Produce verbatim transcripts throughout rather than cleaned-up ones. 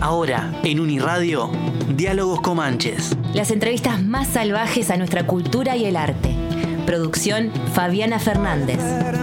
Ahora, en Uniradio, Diálogos Comanches. Las entrevistas más salvajes a nuestra cultura y el arte. Producción Fabiana Fernández.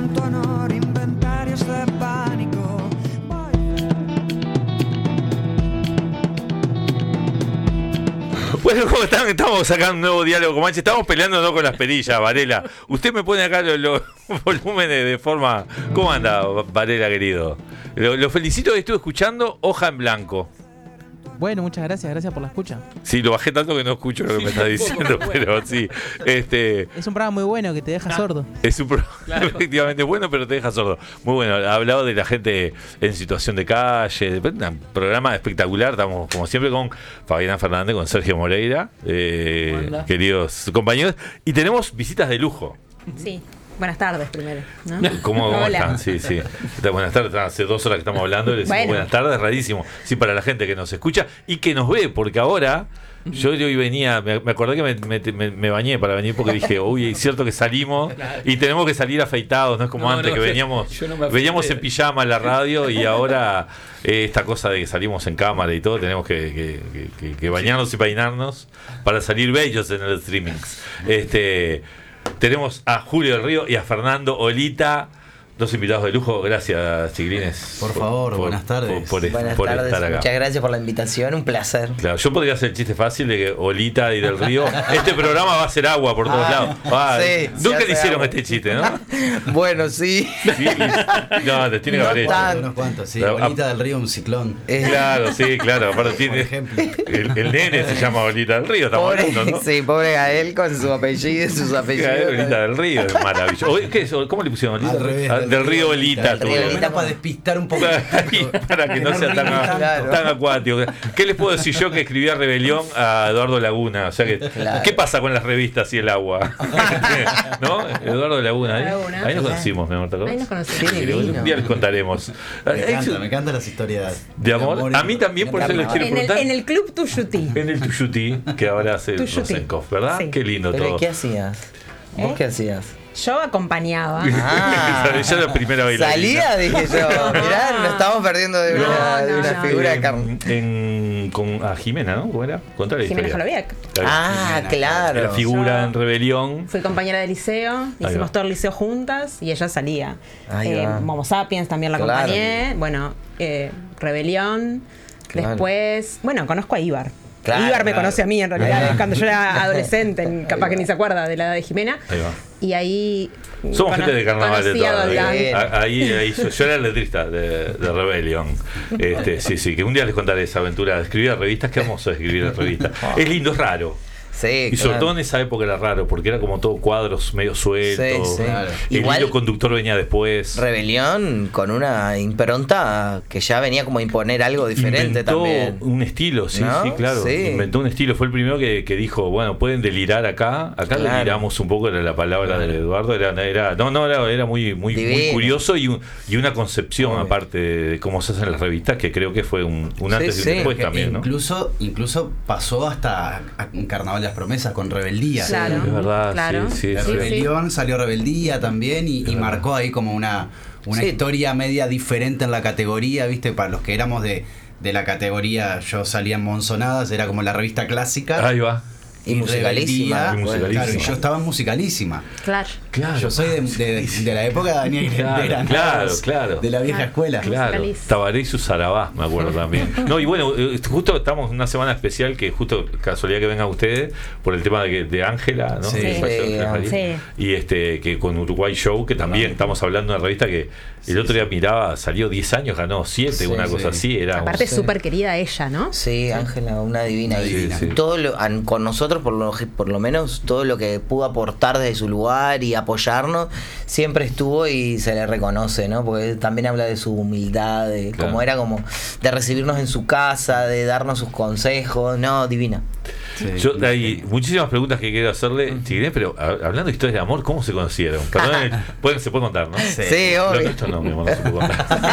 Bueno, ¿cómo están? Estamos sacando un nuevo Diálogo Comanche. Estamos peleando no con las perillas, Varela. Usted me pone acá los, los volúmenes de forma... ¿Cómo anda, Varela, querido? Lo, lo felicito, estuve escuchando Hoja en Blanco. Bueno, muchas gracias, gracias por la escucha. Sí, lo bajé tanto que no escucho lo que me está diciendo, pero sí. Este, es un programa muy bueno que te deja ah, sordo. Es un programa claro. efectivamente bueno, pero te deja sordo. Muy bueno, ha hablado de la gente en situación de calle, un programa espectacular. Estamos como siempre con Fabiana Fernández, con Sergio Moreira, eh, queridos compañeros. Y tenemos visitas de lujo. Sí. Buenas tardes primero, ¿no? ¿Cómo, cómo están? Sí, sí. Buenas tardes, hace dos horas que estamos hablando, les decimos bueno. Buenas tardes, rarísimo. Sí, para la gente que nos escucha y que nos ve, porque ahora yo hoy venía, me, me acordé que me, me, me bañé para venir porque dije, uy, es cierto que salimos y tenemos que salir afeitados, no es como no, antes no, que veníamos, no veníamos en pijama a la radio y ahora eh, esta cosa de que salimos en cámara y todo, tenemos que, que, que, que bañarnos y peinarnos para salir bellos en el streaming. Este... Tenemos a Julio del Río y a Fernando Olita, dos invitados de lujo. Gracias, chiquilines. Por favor, por, buenas tardes. Por, por, buenas por tardes, estar acá. Muchas gracias por la invitación, un placer. Claro, yo podría hacer el chiste fácil de que Olita y del Río. Este programa va a ser agua por todos ah, lados. Ah, sí, nunca le hicieron agua. Este chiste, ¿no? Bueno, sí. sí. No, te tiene que haber hecho. Unos cuantos, sí. Claro, Olita del Río, un ciclón. Eh. Claro, sí, claro. Aparte tiene. Ejemplo. El, el nene se llama Olita del Río, estamos pobre, hablando, ¿no? Sí, pobre Gael con su apellido y sus apellidos. Gael, Olita del Río, es maravilloso. ¿Qué es? ¿Cómo le pusieron Olita? Al revés, del, del Río Olita. Era para despistar un poco. Para que no sea tan, claro. tan acuático. ¿Qué les puedo decir yo que escribía Rebelión a Eduardo Laguna? O sea que, claro. ¿Qué pasa con las revistas y el agua? ¿No? Eduardo Laguna. Ahí, Laguna. Ahí nos conocimos, mi amor. Ahí nos conocimos. Un día les contaremos. Me encanta, me encantan las historias de amor. De amor a mí también, por eso les quiero en preguntar. El, en el Club Tuyutí. En el Tuyutí, que ahora hace Rosenkopf, ¿verdad? Sí. Qué lindo Pero todo. ¿Qué hacías? ¿Vos ¿Eh? qué hacías? Yo acompañaba. Ah, yo la primera bailarina. Salía, dije yo. Mirá, nos estamos perdiendo de una, no, no, de una no, figura no. de carne. En, con, a Jimena, ¿no? ¿Cómo era? Contale la Jimena historia. Joloviak. Ah, Jimena, claro. La figura yo en Rebelión. Fui compañera de liceo, hicimos todo el liceo juntas y ella salía. Eh, Momo Sapiens también la claro. acompañé. Bueno, eh, Rebelión. Claro. Después, bueno, conozco a Ibar. Claro, Ibar me claro. conoce a mí en realidad, ah. cuando yo era adolescente, capaz que ni se acuerda de la edad de Jimena. Ahí va. Y ahí... Somos gente de carnaval de todo. Ahí, ahí, ahí yo era el letrista de, de Rebellion. Este, sí, sí, que un día les contaré esa aventura de escribir revistas. Qué hermoso es escribir en revistas. Es lindo, es raro. Sí, y sobre claro. todo en esa época era raro, porque era como todo cuadros medio sueltos. Sí, sí. Claro. El Igual, hilo conductor venía después. Rebelión con una impronta que ya venía como a imponer algo diferente Inventó también. un estilo, sí, ¿no? sí, claro. Sí. Inventó un estilo. Fue el primero que, que dijo, bueno, pueden delirar acá. Acá claro. deliramos un poco, era la palabra claro. de Eduardo. Era, era, no, no, era, era muy, muy, muy curioso y, un, y una concepción, muy aparte de cómo se hacen las revistas, que creo que fue un, un antes sí, y un sí. después que también. Incluso, ¿no? incluso pasó hasta un Carnaval de las Promesas con Rebeldía. Claro, es verdad. Claro. Sí, sí, de sí. Rebelión salió Rebeldía también y, y marcó ahí como una, una sí. historia media diferente en la categoría, ¿viste? Para los que éramos de, de la categoría, yo salía en Monzonadas, era como la revista clásica. Ahí va. Y, y musicalísima. Y musicalísima. Claro, y yo estaba en musicalísima. Claro. claro. Yo soy de, de, de la época de Daniel Grendera. Claro, claro, claro. De la vieja claro. escuela. Claro. Tabaré y sus Sarabás, me acuerdo también. No, y bueno, justo estamos en una semana especial que justo casualidad que vengan ustedes por el tema de Ángela, ¿no? Sí. Sí. sí. Y este que con Uruguay Show, que también estamos hablando de una revista que el otro día miraba, salió diez años, ganó siete, sí, una cosa sí. así. Era Aparte, súper querida ella, ¿no? Sí, Ángela, una divina. Sí, divina. Sí. Todo lo, con nosotros, por lo, por lo menos, todo lo que pudo aportar desde su lugar y apoyarnos, siempre estuvo y se le reconoce, ¿no? Porque también habla de su humildad, de claro. cómo era como de recibirnos en su casa, de darnos sus consejos, no, divina. Sí. Yo hay muchísimas preguntas que quiero hacerle, chiquilines, pero hablando de historias de amor, ¿cómo se conocieron? Perdón, pueden, se puede contar, ¿no? Sí, sí obvio. Esto no, mi amor, no se puede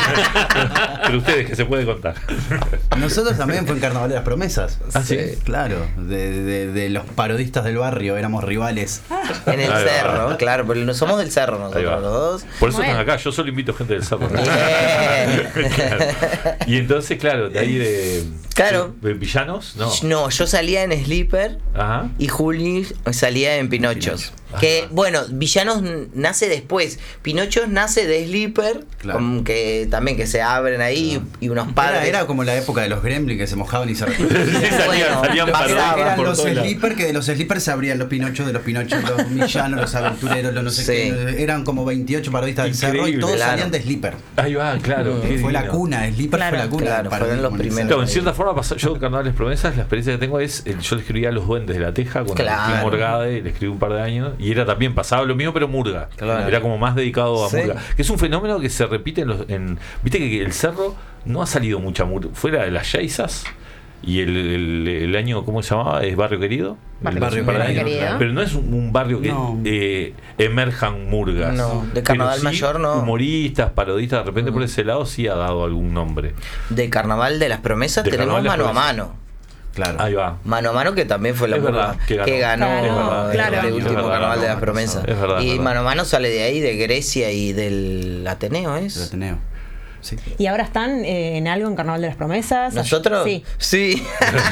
contar. Pero ustedes, que se puede contar. Nosotros también fue en Carnaval de las Promesas. Ah, sí. Claro, de, de, de los parodistas del barrio, éramos rivales. En el cerro, va. Claro, pero no somos del cerro nosotros los dos. Por eso bueno. están acá, yo solo invito gente del cerro. ¿No? Claro. Y entonces, claro, de ahí de. Claro. ¿Villanos? No. No, yo salía en Sleeper. Ajá. Y Juli salía en Pinochos. Que, bueno, Villanos nace después. Pinochos nace de Sleeper, claro. Que también que se abren ahí, claro. Y unos padres. Era, era como la época de los Gremlins que se mojaban y se repetían. Sí, bueno, salían era, eran los Sleeper, que de los Sleeper se abrían los Pinochos, de los Pinochos, los Villanos, los aventureros, los no sé sí. qué. Eran como veintiocho parodistas del cerro y todos claro. salían de Sleeper. Ahí va, claro. Fue divino. La cuna, Sleeper claro. fue la cuna. Claro, fueron los primeros. Claro, en cierta forma, pasó, yo Carnavales Promesas, la experiencia que tengo es, yo le escribía a los Duendes de la Teja cuando claro. Martín Morgade, le escribí un par de años, y era también pasado lo mío pero murga, claro. Era como más dedicado a sí. murga, que es un fenómeno que se repite en los en, viste que el cerro no ha salido mucha murga fuera de las Yaizas y el, el, el año ¿cómo se llamaba? Es Barrio Querido, Barrio, barrio querido, querido. Pero no es un, un barrio que no. eh, emerjan murgas, no, de Carnaval sí, Mayor no, humoristas, parodistas, de repente mm. por ese lado sí ha dado algún nombre. De Carnaval de las Promesas de tenemos Mano a Mano. Claro. Ahí va. Mano a Mano, que también fue la es verdad, que ganó, que ganó claro, el, claro. el último verdad, Carnaval no, de las Promesas. Es verdad, y es Mano a Mano sale de ahí, de Grecia y del Ateneo, ¿es? Del Ateneo. Sí. ¿Y ahora están eh, en algo en Carnaval de las Promesas? ¿Nosotros? Sí. Sí.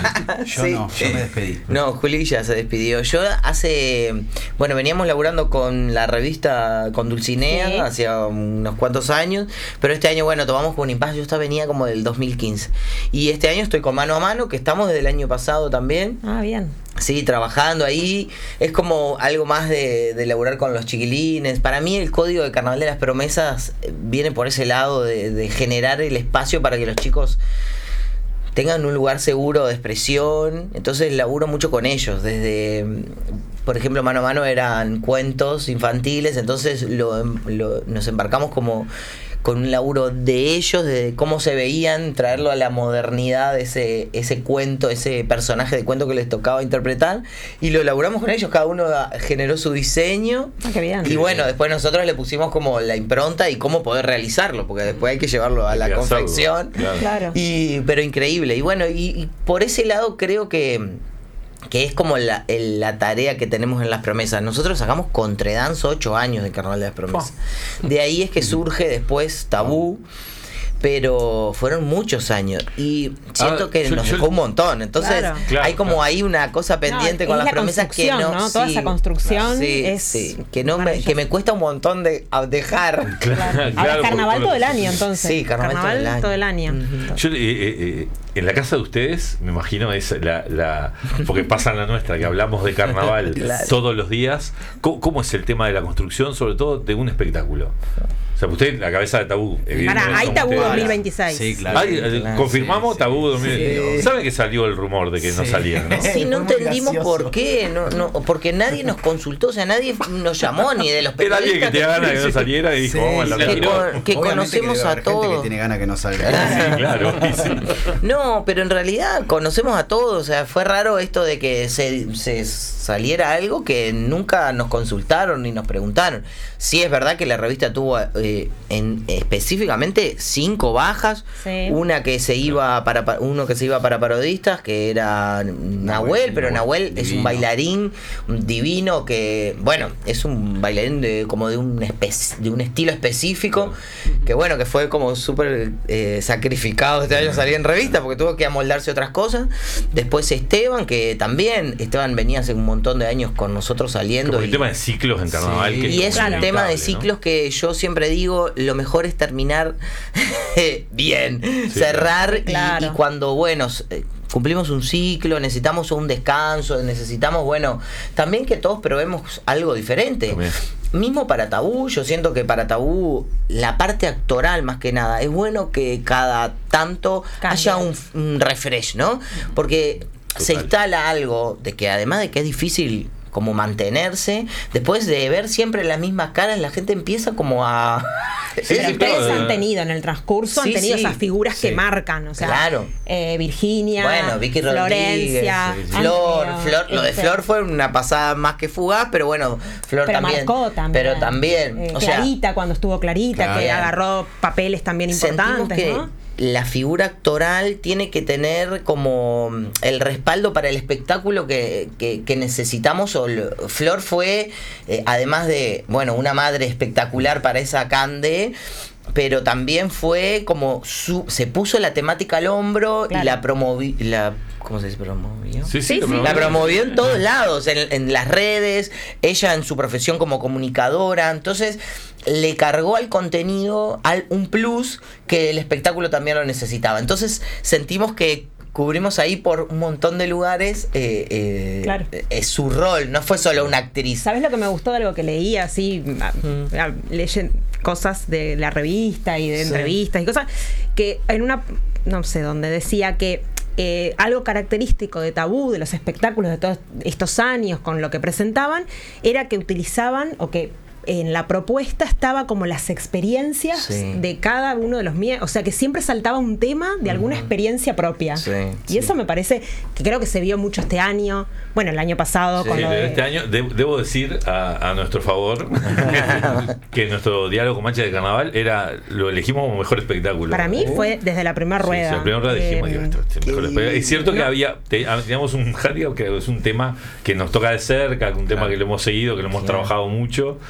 Yo sí. no, yo me despedí. No, Juli ya se despidió. Yo hace... Bueno, veníamos laburando con la revista, con Dulcinea, sí. hacía unos cuantos años, pero este año, bueno, tomamos como un impasse. Yo esta venía como del dos mil quince. Y este año estoy con Mano a Mano, que estamos desde el año pasado también. Ah, bien. Sí, trabajando ahí. Es como algo más de, de laburar con los chiquilines. Para mí el código de Carnaval de las Promesas viene por ese lado de, de generar el espacio para que los chicos tengan un lugar seguro de expresión. Entonces laburo mucho con ellos. Desde, por ejemplo, Mano a Mano eran cuentos infantiles. Entonces lo, lo, nos embarcamos como con un laburo de ellos, de cómo se veían, traerlo a la modernidad, ese, ese cuento, ese personaje de cuento que les tocaba interpretar, y lo elaboramos con ellos, cada uno generó su diseño. Ah, qué bien. Y bueno, después nosotros le pusimos como la impronta y cómo poder realizarlo, porque después hay que llevarlo a la confección. Claro. Claro. Y, pero increíble. Y bueno, y, y por ese lado creo que que es como la, el, la tarea que tenemos en las promesas. Nosotros sacamos Contredanza ocho años de Carnaval de las Promesas. Oh. De ahí es que surge después Tabú, pero fueron muchos años y siento ah, que yo, nos dejó yo, un montón. Entonces claro. Claro, hay como claro. ahí una cosa pendiente no, con las promesas que no, ¿no? Toda sí, esa construcción sí, es sí, que no me, que me cuesta un montón de dejar. Claro. Claro. Ahora claro, carnaval todo el año entonces. Sí, carnaval, carnaval todo el año. Todo el año. Yo, eh, eh, en la casa de ustedes, me imagino, es la, la porque pasa en la nuestra, que hablamos de carnaval claro. todos los días. ¿Cómo, ¿Cómo es el tema de la construcción, sobre todo de un espectáculo? O sea, usted, la cabeza de Tabú. Para, hay Tabú dos mil veintiséis. Sí, claro. Ay, claro confirmamos sí, Tabú dos mil veintiséis. Sí. ¿Saben que salió el rumor de que sí. no salían, no? Sí, no entendimos por qué. No, no, porque nadie nos consultó, o sea, nadie nos llamó ni de los periodistas. Era alguien que tenía ganas de que no saliera y dijo, sí, vamos a la Que, con, que conocemos que a todos. Gente que tiene ganas que no salga. Sí, claro. Sí. No, pero en realidad conocemos a todos. O sea, fue raro esto de que se, se saliera algo que nunca nos consultaron ni nos preguntaron. Sí, es verdad que la revista tuvo eh, en, específicamente cinco bajas, sí. una que se iba para uno que se iba para parodistas, que era Nahuel, Nahuel pero Nahuel divino. Es un bailarín divino que, bueno, es un bailarín de como de un espe- de un estilo específico, que bueno, que fue como súper eh, sacrificado este año salir en revista porque tuvo que amoldarse otras cosas. Después Esteban, que también Esteban venía hace un montón de años con nosotros saliendo. Como y, el tema de ciclos en carnaval. Sí, que y es claro. un tema de ciclos, ¿no? Que yo siempre digo, lo mejor es terminar bien, sí, cerrar claro. y, y cuando, bueno, cumplimos un ciclo, necesitamos un descanso, necesitamos, bueno, también que todos probemos algo diferente. También. Mismo para Tabú, yo siento que para Tabú la parte actoral más que nada, es bueno que cada tanto Cambia. haya un, un refresh, ¿no? Porque Total. se instala algo de que además de que es difícil como mantenerse, después de ver siempre las mismas caras, la gente empieza como a... Sí, pero sí, ustedes claro. han tenido en el transcurso, sí, han tenido sí, esas figuras sí. que marcan, o sea, claro. eh, Virginia, bueno, Vicky Florencia, sí, sí. Flor, Flor, lo de Flor fue una pasada más que fugaz, pero bueno, Flor pero también. marcó también. Pero también, eh, o Clarita sea, cuando estuvo Clarita, claro. que agarró papeles también importantes, que ¿no? La figura actoral tiene que tener como el respaldo para el espectáculo que, que, que necesitamos. O Flor fue, eh, además de, bueno, una madre espectacular para esa Cande, pero también fue como su, se puso la temática al hombro, claro, y la promovió, la ¿cómo se dice? ¿Promovió? Sí, sí, sí, sí. La promovió en todos lados, en, en las redes, ella en su profesión como comunicadora, entonces le cargó al contenido al, un plus que el espectáculo también lo necesitaba. Entonces sentimos que cubrimos ahí por un montón de lugares eh, eh, claro. eh, su rol, no fue solo una actriz. ¿Sabes lo que me gustó de algo que leí así? Mm. Leyen cosas de la revista y de sí. entrevistas y cosas que en una, no sé dónde, decía que Eh, algo característico de Tabú, de los espectáculos de todos estos años con lo que presentaban, era que utilizaban o que en la propuesta estaba como las experiencias sí. de cada uno de los miembros, o sea que siempre saltaba un tema de alguna uh-huh. experiencia propia sí, y sí. eso me parece que creo que se vio mucho este año, bueno el año pasado sí, con lo de... este año de, debo decir a, a nuestro favor que nuestro diálogo Comanche de Carnaval era, lo elegimos como mejor espectáculo. Para mí uh. fue desde la primera rueda. Sí, la primera rueda dijimos, eh, esto, este mejor espectáculo. Es cierto no. que había te, teníamos un handicap que es un tema que nos toca de cerca, un tema claro. que lo hemos seguido, que lo hemos claro. trabajado mucho.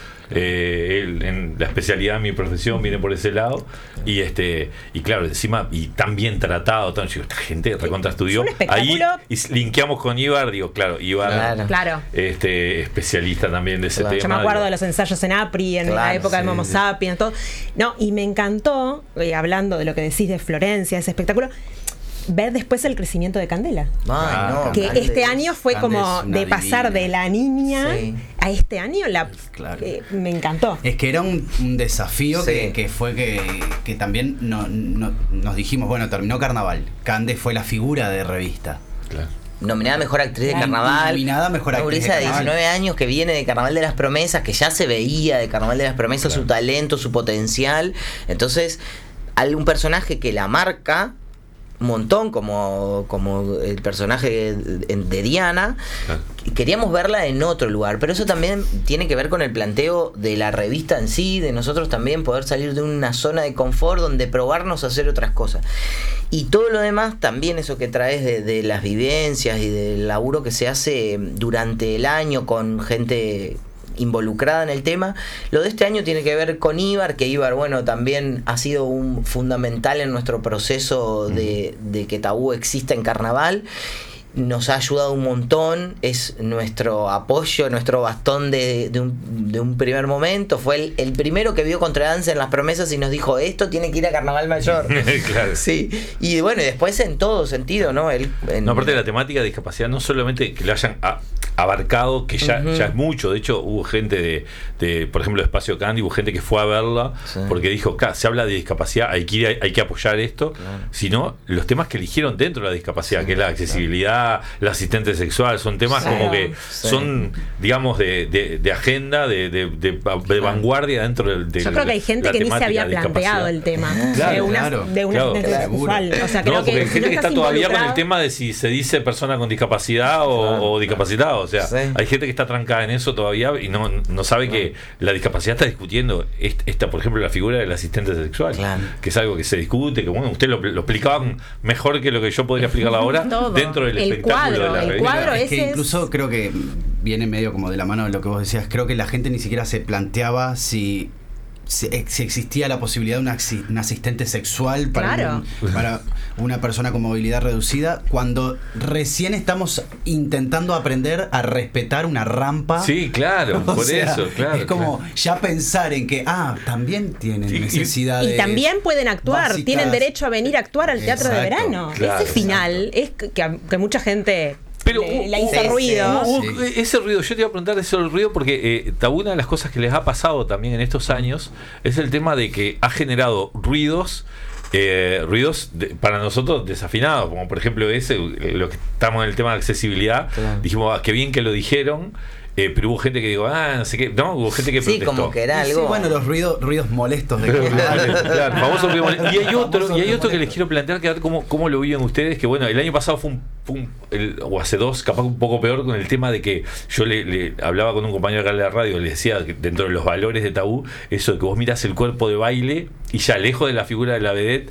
Eh, él, en la especialidad de mi profesión viene por ese lado y este y claro encima y tan bien tratado tan, esta gente recontra estudió ahí y linkeamos con Ibar, digo claro Ibar claro. claro. este especialista también de ese claro. tema. Yo me acuerdo digo. de los ensayos en APRI en claro, la época sí, de Homo sí. sapiens todo. No, y me encantó eh, hablando de lo que decís de Florencia, ese espectáculo, ver después el crecimiento de Candela. Ay, no, que Candela este año fue Candela como de pasar divina. de la niña sí. a este año la claro. eh, me encantó. Es que era un, un desafío sí. que, que fue que, que también no, no, nos dijimos, bueno, terminó Carnaval. Cande fue la figura de revista. Claro. Nominada Mejor Actriz de Carnaval. Nominada Mejor Actriz de Carnaval. de diecinueve años que viene de Carnaval de las Promesas, que ya se veía de Carnaval de las Promesas claro. su talento, su potencial. Entonces, algún personaje que la marca un montón, como, como el personaje de, de Diana, claro. queríamos verla en otro lugar, pero eso también tiene que ver con el planteo de la revista en sí, de nosotros también poder salir de una zona de confort donde probarnos a hacer otras cosas. Y todo lo demás, también eso que traes de, de las vivencias y del laburo que se hace durante el año con gente involucrada en el tema. Lo de este año tiene que ver con Ibar, que Ibar, bueno, también ha sido un fundamental en nuestro proceso de, de que Tabú exista en Carnaval. Nos ha ayudado un montón, es nuestro apoyo, nuestro bastón de, de, un, de un primer momento. Fue el, el primero que vio Contradanza en las Promesas y nos dijo, esto tiene que ir a Carnaval Mayor. Claro. Sí. Y bueno, y después en todo sentido, ¿no? El, en, no, aparte de la temática de discapacidad, no solamente que lo hayan a, abarcado, que ya, uh-huh. ya es mucho. De hecho, hubo gente de, de por ejemplo, de Espacio Candy, hubo gente que fue a verla sí. porque dijo, claro, se habla de discapacidad, hay que, ir, hay, hay que apoyar esto. Claro. Sino los temas que eligieron dentro de la discapacidad, sí, que es la accesibilidad, claro. la asistente sexual, son temas sí, como que sí. son, digamos, de, de, de agenda, de, de, de, de vanguardia dentro del de Yo creo que hay gente que ni se había planteado el tema claro, de una, claro, de una claro, asistente claro. sexual. O sea, no, creo porque que hay gente no que está todavía con el tema de si se dice persona con discapacidad o, claro, o discapacitado. O sea, sí. hay gente que está trancada en eso todavía y no, no sabe claro. que la discapacidad está discutiendo esta, por ejemplo, la figura del asistente sexual, claro. que es algo que se discute, que bueno, usted lo, lo explicaban mejor que lo que yo podría explicarlo ahora dentro del el espectáculo cuadro, de la el revista. Cuadro es que incluso creo que viene medio como de la mano de lo que vos decías. Creo que la gente ni siquiera se planteaba si, si, si existía la posibilidad de una, un asistente sexual para, claro. un, para una persona con movilidad reducida, cuando recién estamos intentando aprender a respetar una rampa. Sí, claro, o por sea, eso, claro. Es como claro. ya pensar en que, ah, también tienen y, necesidades. Y también pueden actuar, básicas. Tienen derecho a venir a actuar al teatro exacto, de verano. Claro, ese final exacto. es que, que mucha gente... Pero le, le hizo sí, ruido. Sí, sí. Ese ruido, yo te iba a preguntar ese ruido porque eh, una de las cosas que les ha pasado también en estos años es el tema de que ha generado ruidos, eh, ruidos de, para nosotros desafinados, como por ejemplo ese, lo que estamos en el tema de accesibilidad, claro. dijimos, ah, qué bien que lo dijeron. Eh, pero hubo gente que dijo, ah, no sé qué, no, hubo gente que sí, protestó. como que era algo. Sí, bueno, los ruidos, ruidos molestos de claro, famoso ruido molesto. Y hay otro, y hay otro que les quiero plantear, que a ver cómo, cómo lo viven ustedes, que bueno, el año pasado fue un, fue un el, o hace dos, capaz un poco peor, con el tema de que yo le, le hablaba con un compañero acá de la radio, le decía que dentro de los valores de Tabú, eso de que vos mirás el cuerpo de baile y ya lejos de la figura de la vedette,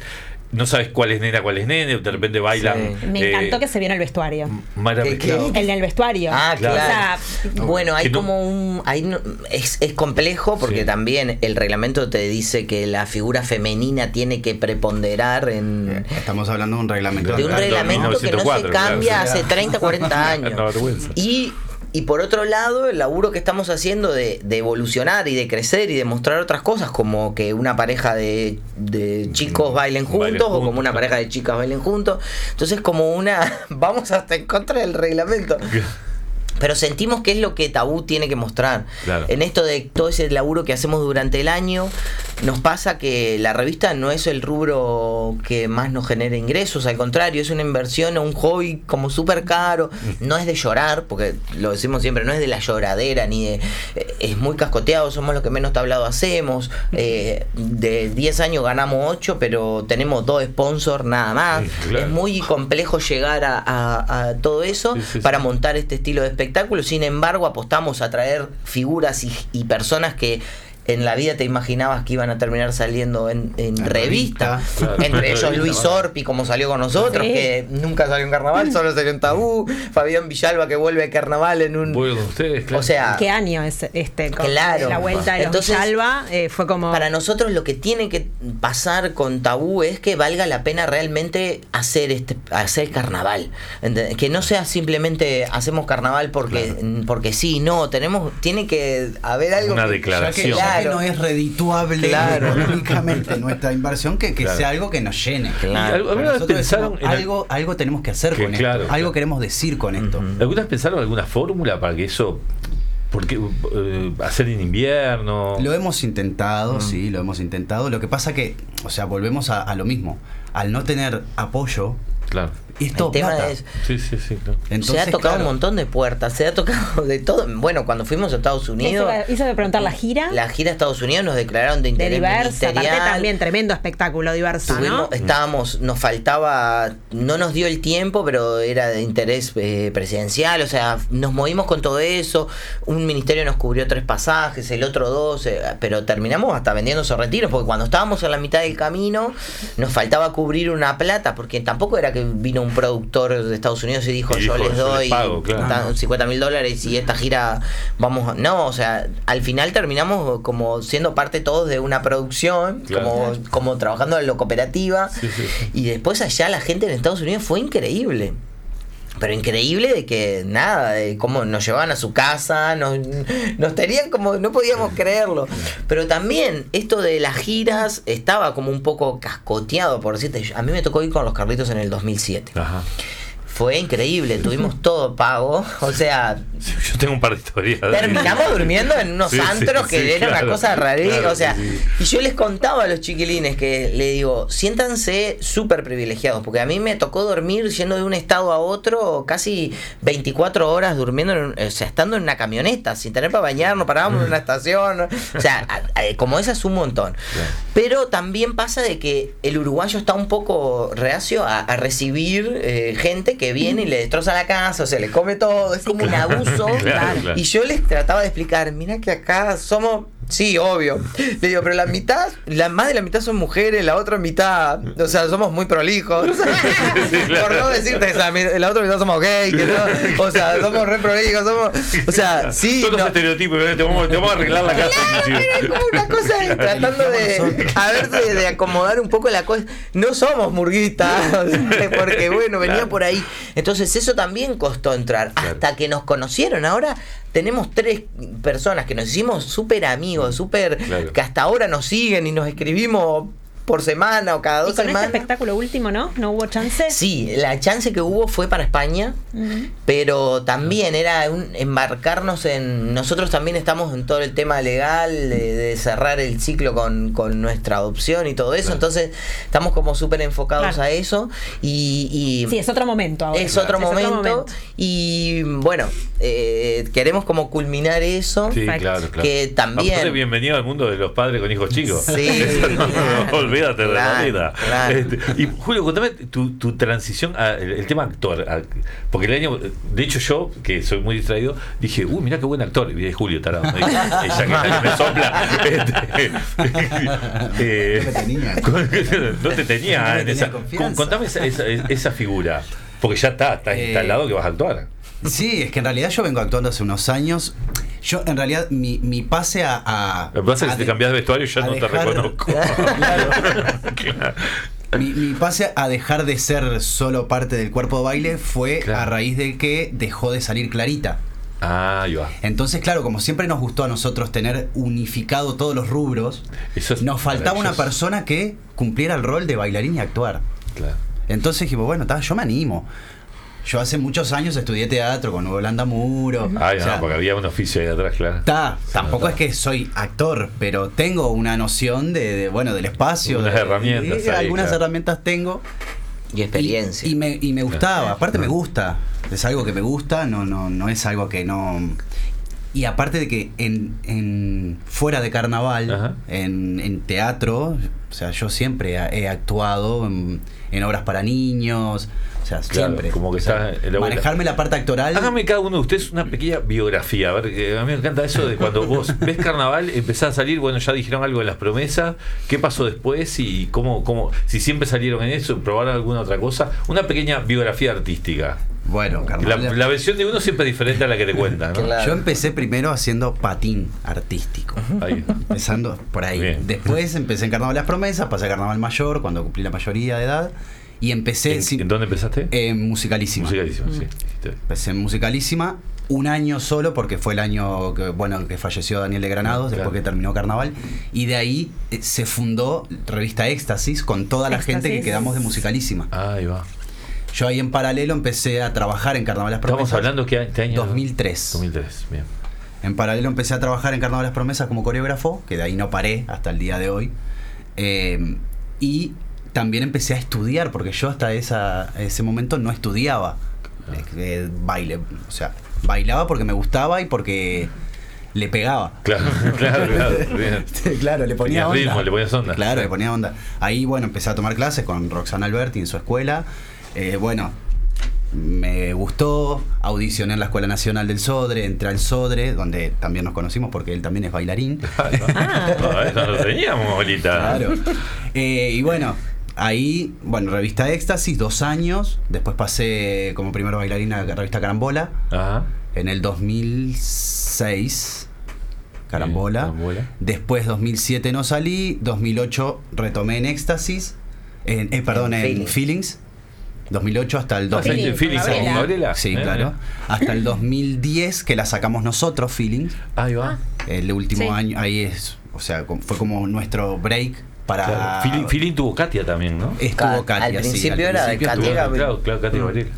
no sabes cuál es nena, cuál es nene, de repente bailan. Sí. Me encantó eh, que se viera el vestuario. Maravilloso. En el vestuario. Ah, claro. O sea, bueno, hay no, como un. Hay no, es, es complejo porque sí. también el reglamento te dice que la figura femenina tiene que preponderar en. Estamos hablando de un reglamento. De un reglamento que no se cambia claro. hace treinta, cuarenta años. No, vergüenza. Y. Y por otro lado, el laburo que estamos haciendo de, de evolucionar y de crecer y de mostrar otras cosas, como que una pareja de, de chicos bailen juntos, bailen juntos o como una pareja de chicas bailen juntos. Entonces, como una. Vamos hasta en contra del reglamento. Pero sentimos que es lo que Tabú tiene que mostrar. Claro. En esto de todo ese laburo que hacemos durante el año, nos pasa que la revista no es el rubro que más nos genera ingresos, al contrario, es una inversión o un hobby como súper caro. No es de llorar, porque lo decimos siempre, no es de la lloradera, ni de. Es muy cascoteado, somos los que menos tablado hacemos. Eh, de diez años ganamos ocho, pero tenemos dos sponsors nada más. Sí, claro. Es muy complejo llegar a, a, a todo eso sí, sí, para sí. montar este estilo de espectáculo. Sin embargo, apostamos a traer figuras y, y personas que en la vida te imaginabas que iban a terminar saliendo en, en revista. Claro. Entre ellos Luis Orpi, como salió con nosotros, sí. que nunca salió en Carnaval, solo salió en Tabú. Fabián Villalba, que vuelve a Carnaval en un. Bueno, ustedes, claro. O sea, ¿qué año es este? Con claro. La vuelta de Entonces, los Villalba eh, fue como. Para nosotros lo que tiene que pasar con Tabú es que valga la pena realmente hacer este hacer carnaval. ¿Entendés? Que no sea simplemente hacemos carnaval porque, claro. porque sí, no, tenemos, tiene que haber algo. Una que, declaración. Que, que no es redituable claro. económicamente nuestra inversión, que, que claro. sea algo que nos llene. Claro. ¿Alguna vez pensaron decimos, algo, a... algo tenemos que hacer que, con claro, esto, claro. algo queremos decir con esto. Uh-huh. ¿Alguna vez pensaron alguna fórmula para que eso, porque uh, hacer en invierno? Lo hemos intentado, uh-huh. sí, lo hemos intentado. Lo que pasa que, o sea, volvemos a, a lo mismo. Al no tener apoyo, claro. Esto el tema plata. es sí, sí, sí, claro. Entonces, se ha tocado claro. un montón de puertas, se ha tocado de todo. Bueno, cuando fuimos a Estados Unidos, hizo de preguntar la gira. La gira a Estados Unidos nos declararon de interés de Diversa, ministerial. Aparte también tremendo espectáculo Diversa, Tuvimos, ¿no? Estábamos, nos faltaba, no nos dio el tiempo, pero era de interés eh, presidencial, o sea, nos movimos con todo eso. Un ministerio nos cubrió tres pasajes, el otro dos, eh, pero terminamos hasta vendiendo esos retiros, porque cuando estábamos en la mitad del camino nos faltaba cubrir una plata, porque tampoco era que vino un productor de Estados Unidos y dijo, y yo dijo, les doy les pago, claro. cincuenta mil dólares y esta gira vamos, no, o sea, al final terminamos como siendo parte todos de una producción, claro. como, como trabajando en la cooperativa, sí, sí, sí. Y después allá la gente en Estados Unidos fue increíble. Pero increíble de que nada, de cómo nos llevaban a su casa, nos, nos tenían como, no podíamos creerlo. Pero también esto de las giras estaba como un poco cascoteado, por decirte. A mí me tocó ir con los Carlitos en el dos mil siete. Ajá. Fue increíble, tuvimos todo pago, o sea... Yo tengo un par de historias. Terminamos durmiendo en unos sí, antros sí, que sí, era claro, una cosa rarísima, claro, o sea... Sí. Y yo les contaba a los chiquilines que le digo, siéntanse súper privilegiados, porque a mí me tocó dormir yendo de un estado a otro casi veinticuatro horas durmiendo, en, o sea, estando en una camioneta, sin tener para bañarnos, parábamos en una estación, o sea, a, a, como esa es un montón. Claro. Pero también pasa de que el uruguayo está un poco reacio a, a recibir eh, gente que viene y le destroza la casa, o se le come todo, es como un abuso. Claro, claro. Y yo les trataba de explicar, mira que acá somos, sí, obvio. Le digo, pero la mitad, la más de la mitad son mujeres, la otra mitad, o sea, somos muy prolijos. Sí, claro. Por no decirte, la, la otra mitad somos gays, que no, o sea, somos re prolijos, somos, o sea, sí. Todos no. los estereotipos, te vamos, te vamos a arreglar la casa. Claro, era como una cosa tratando de, a ver, de, de acomodar un poco la cosa. No somos murguitas, o sea, porque bueno, venía claro. por ahí. Entonces eso también costó entrar, claro. hasta que nos conocieron. Ahora tenemos tres personas que nos hicimos súper amigos, súper claro. que hasta ahora nos siguen y nos escribimos por semana o cada dos ¿Y con semanas. Este espectáculo último, ¿no? ¿No hubo chance? Sí, la chance que hubo fue para España, uh-huh. pero también era un embarcarnos en... Nosotros también estamos en todo el tema legal, de, de cerrar el ciclo con, con nuestra adopción y todo eso, claro. entonces estamos como súper enfocados claro. a eso y, y... Sí, es otro momento ahora. Es, otro, claro. momento, es otro momento y bueno, eh, queremos como culminar eso. Sí, claro, claro. Que también... Aparte, bienvenido al mundo de los padres con hijos chicos. Sí. no, no, no, olvídate de la Claro, vida. claro. Este, y Julio, contame tu, tu transición, a, el, el tema actor. A, porque el año, de hecho yo, que soy muy distraído, dije, uy, mirá qué buen actor. Y vi Julio, tarado. Y, ya que nadie me sopla. Este, eh, no, tenía. no te tenía. No me en tenía esa, confianza. contame esa, esa, esa figura. Porque ya está, está Eh, instalado que vas a actuar. Sí, es que en realidad yo vengo actuando hace unos años. Yo, en realidad, mi, mi pase a. a Lo que pasa es que a si te de- cambias de vestuario ya a no te dejar- reconozco. Claro. Claro. Mi, mi pase a dejar de ser solo parte del cuerpo de baile fue Claro. a raíz de que dejó de salir Clarita. Ah, ahí va. Entonces, claro, como siempre nos gustó a nosotros tener unificado todos los rubros, Eso es nos faltaba una maravilloso. persona que cumpliera el rol de bailarín y actuar. Claro. Entonces dijimos, bueno, ta, yo me animo. Yo hace muchos años estudié teatro con Hugo Landamuro. Ah, O sea, no, porque había un oficio ahí atrás, claro. ta, tampoco nota. es que soy actor, pero tengo una noción de, de, bueno, del espacio. Unas de- herramientas de- ahí, algunas claro. herramientas tengo. Y experiencia. Y, y me, y me gustaba, aparte me gusta. Es algo que me gusta, no, no, no es algo que no. Y aparte de que en, en fuera de carnaval, en, en teatro, o sea, yo siempre he, he actuado en, en obras para niños, o sea, Claro, siempre. como que O sea, está en la vuelta. manejarme la parte actoral. Hágame cada uno de ustedes una pequeña biografía. A ver, que a mí me encanta eso de cuando vos ves carnaval, empezás a salir, bueno, ya dijeron algo de las promesas, ¿qué pasó después? Y cómo, cómo, si siempre salieron en eso, probaron alguna otra cosa. Una pequeña biografía artística. Bueno, La, carnaval. la versión de uno siempre es diferente a la que te cuentan, ¿no? Claro. Yo empecé primero haciendo patín artístico. Ahí. Empezando por ahí. Bien. Después empecé en Carnaval Las Promesas, pasé a Carnaval Mayor cuando cumplí la mayoría de edad. Y empecé ¿En, sí, en dónde empezaste? en Musicalísima. Musicalísimo, sí. dijiste. Empecé en Musicalísima un año solo porque fue el año que, bueno, que falleció Daniel de Granados, Claro. después que terminó Carnaval. Y de ahí eh, se fundó Revista Éxtasis con toda la gente que Éxtasis. quedamos de Musicalísima. Ahí va. Yo ahí en paralelo empecé a trabajar en Carnaval Las Promesas. Estamos hablando que este año. dos mil tres. dos mil tres, bien. En paralelo empecé a trabajar en Carnaval Las Promesas como coreógrafo, que de ahí no paré hasta el día de hoy. Eh, y también empecé a estudiar, porque yo hasta esa, ese momento no estudiaba eh, eh, baile. O sea, bailaba porque me gustaba y porque le pegaba. Claro, claro, claro. Bien. Claro, le ponía Tenías onda. ritmo, le ponías onda. Claro, le ponía onda. Ahí, bueno, empecé a tomar clases con Roxana Alberti en su escuela. Eh, bueno, me gustó, audicioné en la Escuela Nacional del Sodre, entré al Sodre, donde también nos conocimos porque él también es bailarín. No, eso no lo teníamos, bolita. Claro. Eh, y bueno, ahí, bueno, Revista Éxtasis, dos años. Después pasé como primer bailarín a la Revista Carambola. Ajá. En el dos mil seis, Carambola. Bien, Carambola. Después, dos mil siete no salí. dos mil ocho retomé en Éxtasis. En, eh, perdón, en, En Feelings. Feelings. dos mil ocho hasta el dos mil. Feelings, Feelings con con Gabriela. Gabriela. Sí, Eh, claro. eh. Hasta el dos mil diez que la sacamos nosotros, Feelings. Ahí va. El último Sí. año, ahí es, o sea, com- fue como nuestro break para... Claro. Feeling, Feeling tuvo Katia también, ¿no? Estuvo Ca- Katia, al sí, principio era de principio Katia estuvo- Gabriel. Claro, claro, Katia Gabriel.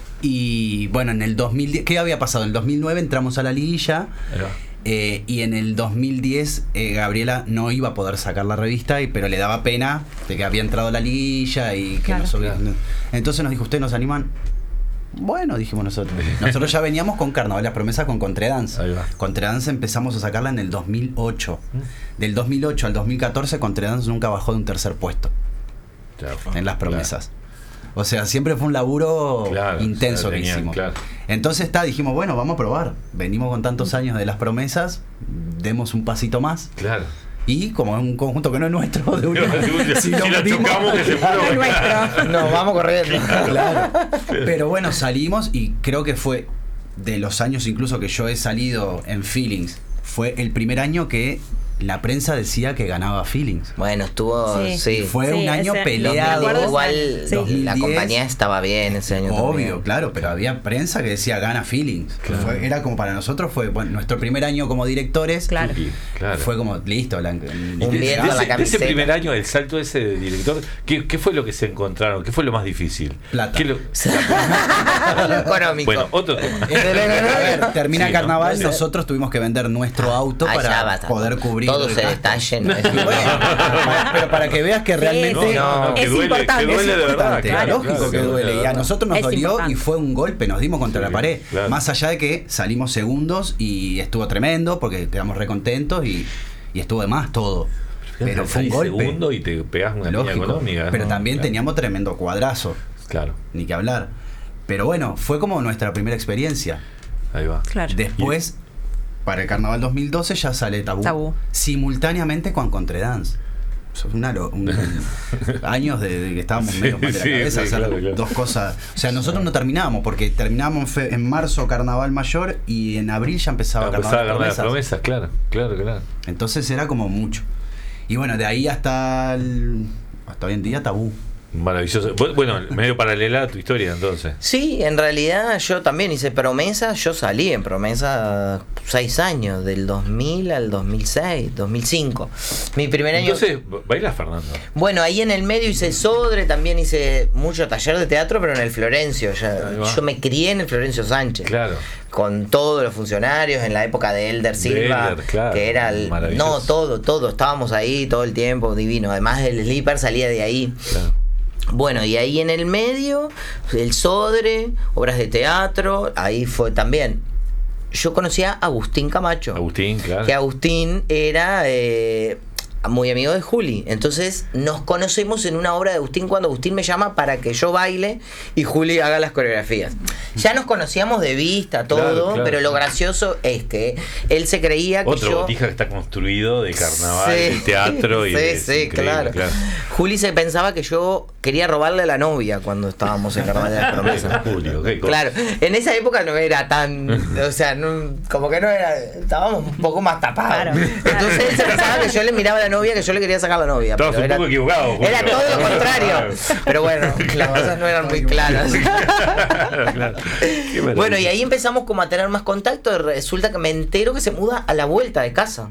Y bueno, en el dos mil diez, ¿qué había pasado? En el dos mil nueve entramos a la liguilla. Ahí va. Eh, y en el dos mil diez eh, Gabriela no iba a poder sacar la revista, y, pero le daba pena de que había entrado a la liguilla y que Claro. nos hubiera- Claro. Entonces nos dijo, ¿ustedes nos animan? Bueno, dijimos nosotros. Nosotros ya veníamos con Carnaval Las Promesas con Contredance. Ahí va. Contredance empezamos a sacarla en el dos mil ocho. Del dos mil ocho al dos mil catorce Contredance nunca bajó de un tercer puesto Claro. en Las Promesas. O sea, siempre fue un laburo Claro, intenso o sea, que tenían, hicimos. claro. Entonces está, dijimos, bueno, vamos a probar. Venimos con tantos años de Las Promesas, demos un pasito más. Claro. Y como es un conjunto que no es nuestro, de una, Si, lo la metimos- chocamos, que se Es nuestro. Nos vamos corriendo. Claro. Pero bueno, salimos y creo que fue de los años incluso que yo he salido en Feelings. Fue el primer año que la prensa decía que ganaba Feelings. Bueno, estuvo. Sí. Sí. Fue Sí, un año ese- peleado. me acuerdo Igual Sí. dos mil la diez. compañía estaba bien ese año Obvio, también. claro, pero había prensa que decía gana Feelings. Claro. Fue- era como para nosotros, fue bueno, nuestro primer año como directores. Claro. Y, claro. Fue como, listo. La, Y Un de, viento de a la ese, de ese camiseta. primer año, el salto ese de director, ¿qué, ¿qué fue lo que se encontraron? ¿Qué fue lo más difícil? Plata. ¿Qué lo- Lo económico. bueno, otro tema. A ver, termina Sí, ¿no? Carnaval, nosotros tuvimos que vender nuestro auto Ah, ya para basta. poder cubrir Todo el se gasto. detallen. Bueno, para- pero para que veas que realmente No, no, que Es duele, importante, que duele es de verdad. importante, claro, lógico claro, que de duele. Y a verdad. nosotros nos Es dolió importante. y fue un golpe, nos dimos contra Sí, la pared. claro. Más allá de que salimos segundos y estuvo tremendo porque quedamos recontentos y, y estuvo de más todo. Pero fue un golpe. Segundo y te pegás una línea económica. Pero ¿no? también claro. teníamos tremendo cuadrazo. Claro. Ni que hablar. Pero bueno, fue como nuestra primera experiencia. Ahí va. Claro. Después, para el carnaval dos mil doce ya sale Tabú. Tabú. Simultáneamente con Contredance. Eso es una lo, un, años de, de que estábamos medio mal de la sí, cabeza, sí, hacer claro, claro. dos cosas. O sea, nosotros no terminábamos, porque terminamos en, fe, en marzo Carnaval Mayor y en abril ya empezaba, empezaba Carnaval a ganar las Promesas. promesas, claro, claro, claro. Entonces era como mucho. Y bueno, de ahí hasta el, hasta hoy en día Tabú. Maravilloso. Bueno, medio paralela a tu historia entonces. Sí, en realidad yo también hice Promesa. Yo salí en Promesa seis años, del dos mil al dos mil seis, dos mil cinco. Mi primer año. Entonces, bailas, Fernando. Bueno, ahí en el medio hice Sodre, también hice mucho taller de teatro, pero en el Florencio. Ya, yo me crié en el Florencio Sánchez. Claro. Con todos los funcionarios en la época de Elder Silva, Elder, claro, que era el. No, todo, todo. Estábamos ahí todo el tiempo, divino. Además, el Slipper salía de ahí. Claro. Bueno, y ahí en el medio, el Sodre, obras de teatro, ahí fue también. Yo conocía a Agustín Camacho. Agustín, claro. Que Agustín era eh, muy amigo de Juli. Entonces nos conocemos en una obra de Agustín cuando Agustín me llama para que yo baile y Juli haga las coreografías. Ya nos conocíamos de vista, todo, claro, claro, pero lo claro. gracioso es que él se creía que Otro yo... botija que está construido de carnaval, Sí, de teatro y sí, de, sí, claro. claro. Juli se pensaba que yo quería robarle a la novia cuando estábamos en Carnaval de las Promesas. Julio, qué cosa. Claro, en esa época no era tan, o sea, no, como que no era, estábamos un poco más tapados. Claro. Entonces él se pensaba que yo le miraba a la novia, que yo le quería sacar a la novia. Estabas pero un era, poco equivocado, Julio. era todo lo contrario. Pero bueno, las cosas no eran muy claras. Claro, claro. Qué maravilla. Bueno, y ahí empezamos como a tener más contacto y resulta que me entero que se muda a la vuelta de casa.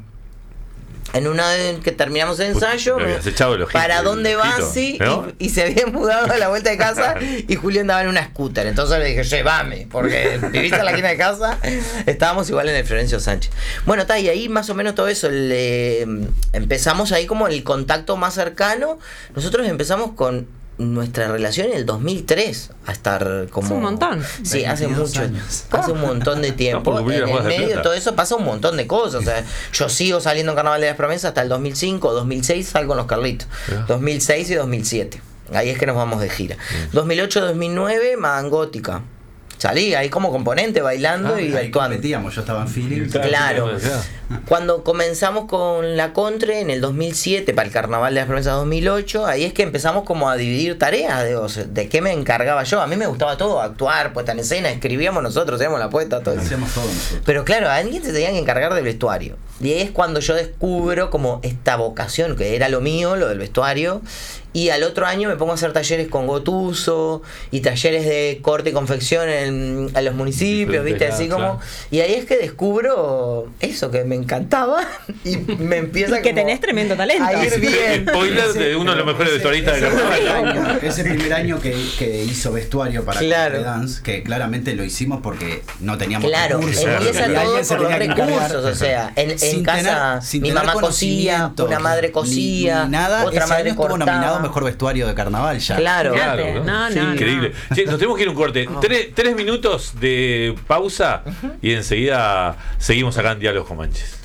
En una vez que terminamos el ensayo, Lo habías echado el ojito, ¿para el dónde vas? ojito, Sí, ¿no? y, y se había mudado a la vuelta de casa y Julio andaba en una scooter. Entonces le dije, llévame, porque viviste en la esquina de casa. Estábamos igual en el Florencio Sánchez. Bueno, está, y ahí más o menos todo eso. Le, empezamos ahí como el contacto más cercano. Nosotros empezamos con nuestra relación en el dos mil tres a estar como... Hace un montón. Sí, hace veintidós mucho. años. Hace un montón de tiempo. No, porque En las el bodas de medio de plata. todo eso pasa un montón de cosas. O sea, yo sigo saliendo en Carnaval de las Promesas hasta el dos mil cinco, dos mil seis salgo con los Carlitos. Yeah. dos mil seis y dos mil siete. Ahí es que nos vamos de gira. dos mil ocho, dos mil nueve, Madangótica. Salí ahí como componente bailando Ah, y ahí actuando. competíamos, yo estaba en feeling. Claro. Claro. Cuando comenzamos con la Contre en el dos mil siete para el Carnaval de las Promesas dos mil ocho, ahí es que empezamos como a dividir tareas de, o sea, de qué me encargaba yo. A mí me gustaba todo, actuar, puesta en escena, escribíamos nosotros, hacíamos la puesta, todo eso. Hacíamos todo nosotros. Pero claro, a alguien se tenía que encargar del vestuario. Y ahí es cuando yo descubro como esta vocación, que era lo mío, lo del vestuario. Y al otro año me pongo a hacer talleres con Gotuso y talleres de corte y confección en, en los municipios, ¿viste? Así como. Y ahí es que descubro eso que me encantaba y me empieza Que como tenés tremendo talento. a ir bien. Spoiler de uno de los mejores vestuaristas de ese, primer carnaval. año, ese primer año que, que hizo vestuario para Claro. Dance, que claramente lo hicimos porque no teníamos Claro, recursos. empieza Y todo alguien se por los tenía que encargar. recursos, o sea, en, en Sin casa tener- sin mi tener mamá cosía, conocimiento, una madre ni- cosía, ni nada, otra ese madre año estuvo cortaba. nominado mejor vestuario de carnaval ya. Claro. Fíjate. Claro, No, Sí, no, increíble. Che, nos tenemos que ir a un corte. Tres, tres minutos de pausa y enseguida seguimos acá en Diálogos Comanches.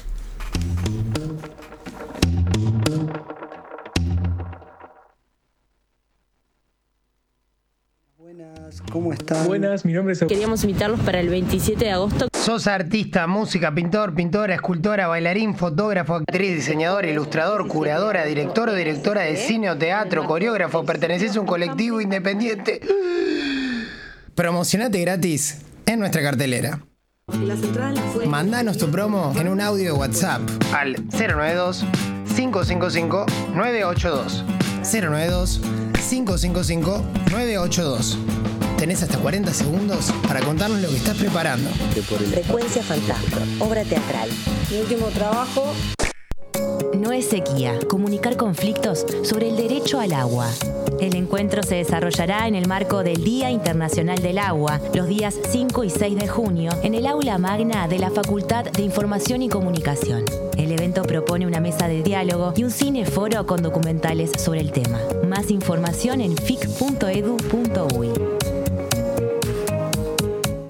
¿Cómo están? Buenas, mi nombre es... Queríamos invitarlos para el veintisiete de agosto. Sos artista, música, pintor, pintora, escultora, bailarín, fotógrafo, actriz, diseñador, ilustrador, curadora, director o directora de cine o teatro, coreógrafo, perteneces a un colectivo independiente. Promocionate gratis en nuestra cartelera. Mandanos tu promo en un audio de WhatsApp al cero nueve dos, cinco cinco cinco, nueve ocho dos. cero nueve dos, cinco cinco cinco, nueve ocho dos. Tenés hasta cuarenta segundos para contarnos lo que estás preparando. Frecuencia Fantasma, obra teatral. Mi último trabajo. No es sequía, comunicar conflictos sobre el derecho al agua. El encuentro se desarrollará en el marco del Día Internacional del Agua, los días cinco y seis de junio, en el aula magna de la Facultad de Información y Comunicación. El evento propone una mesa de diálogo y un cineforo con documentales sobre el tema. Más información en f i c punto edu punto u y.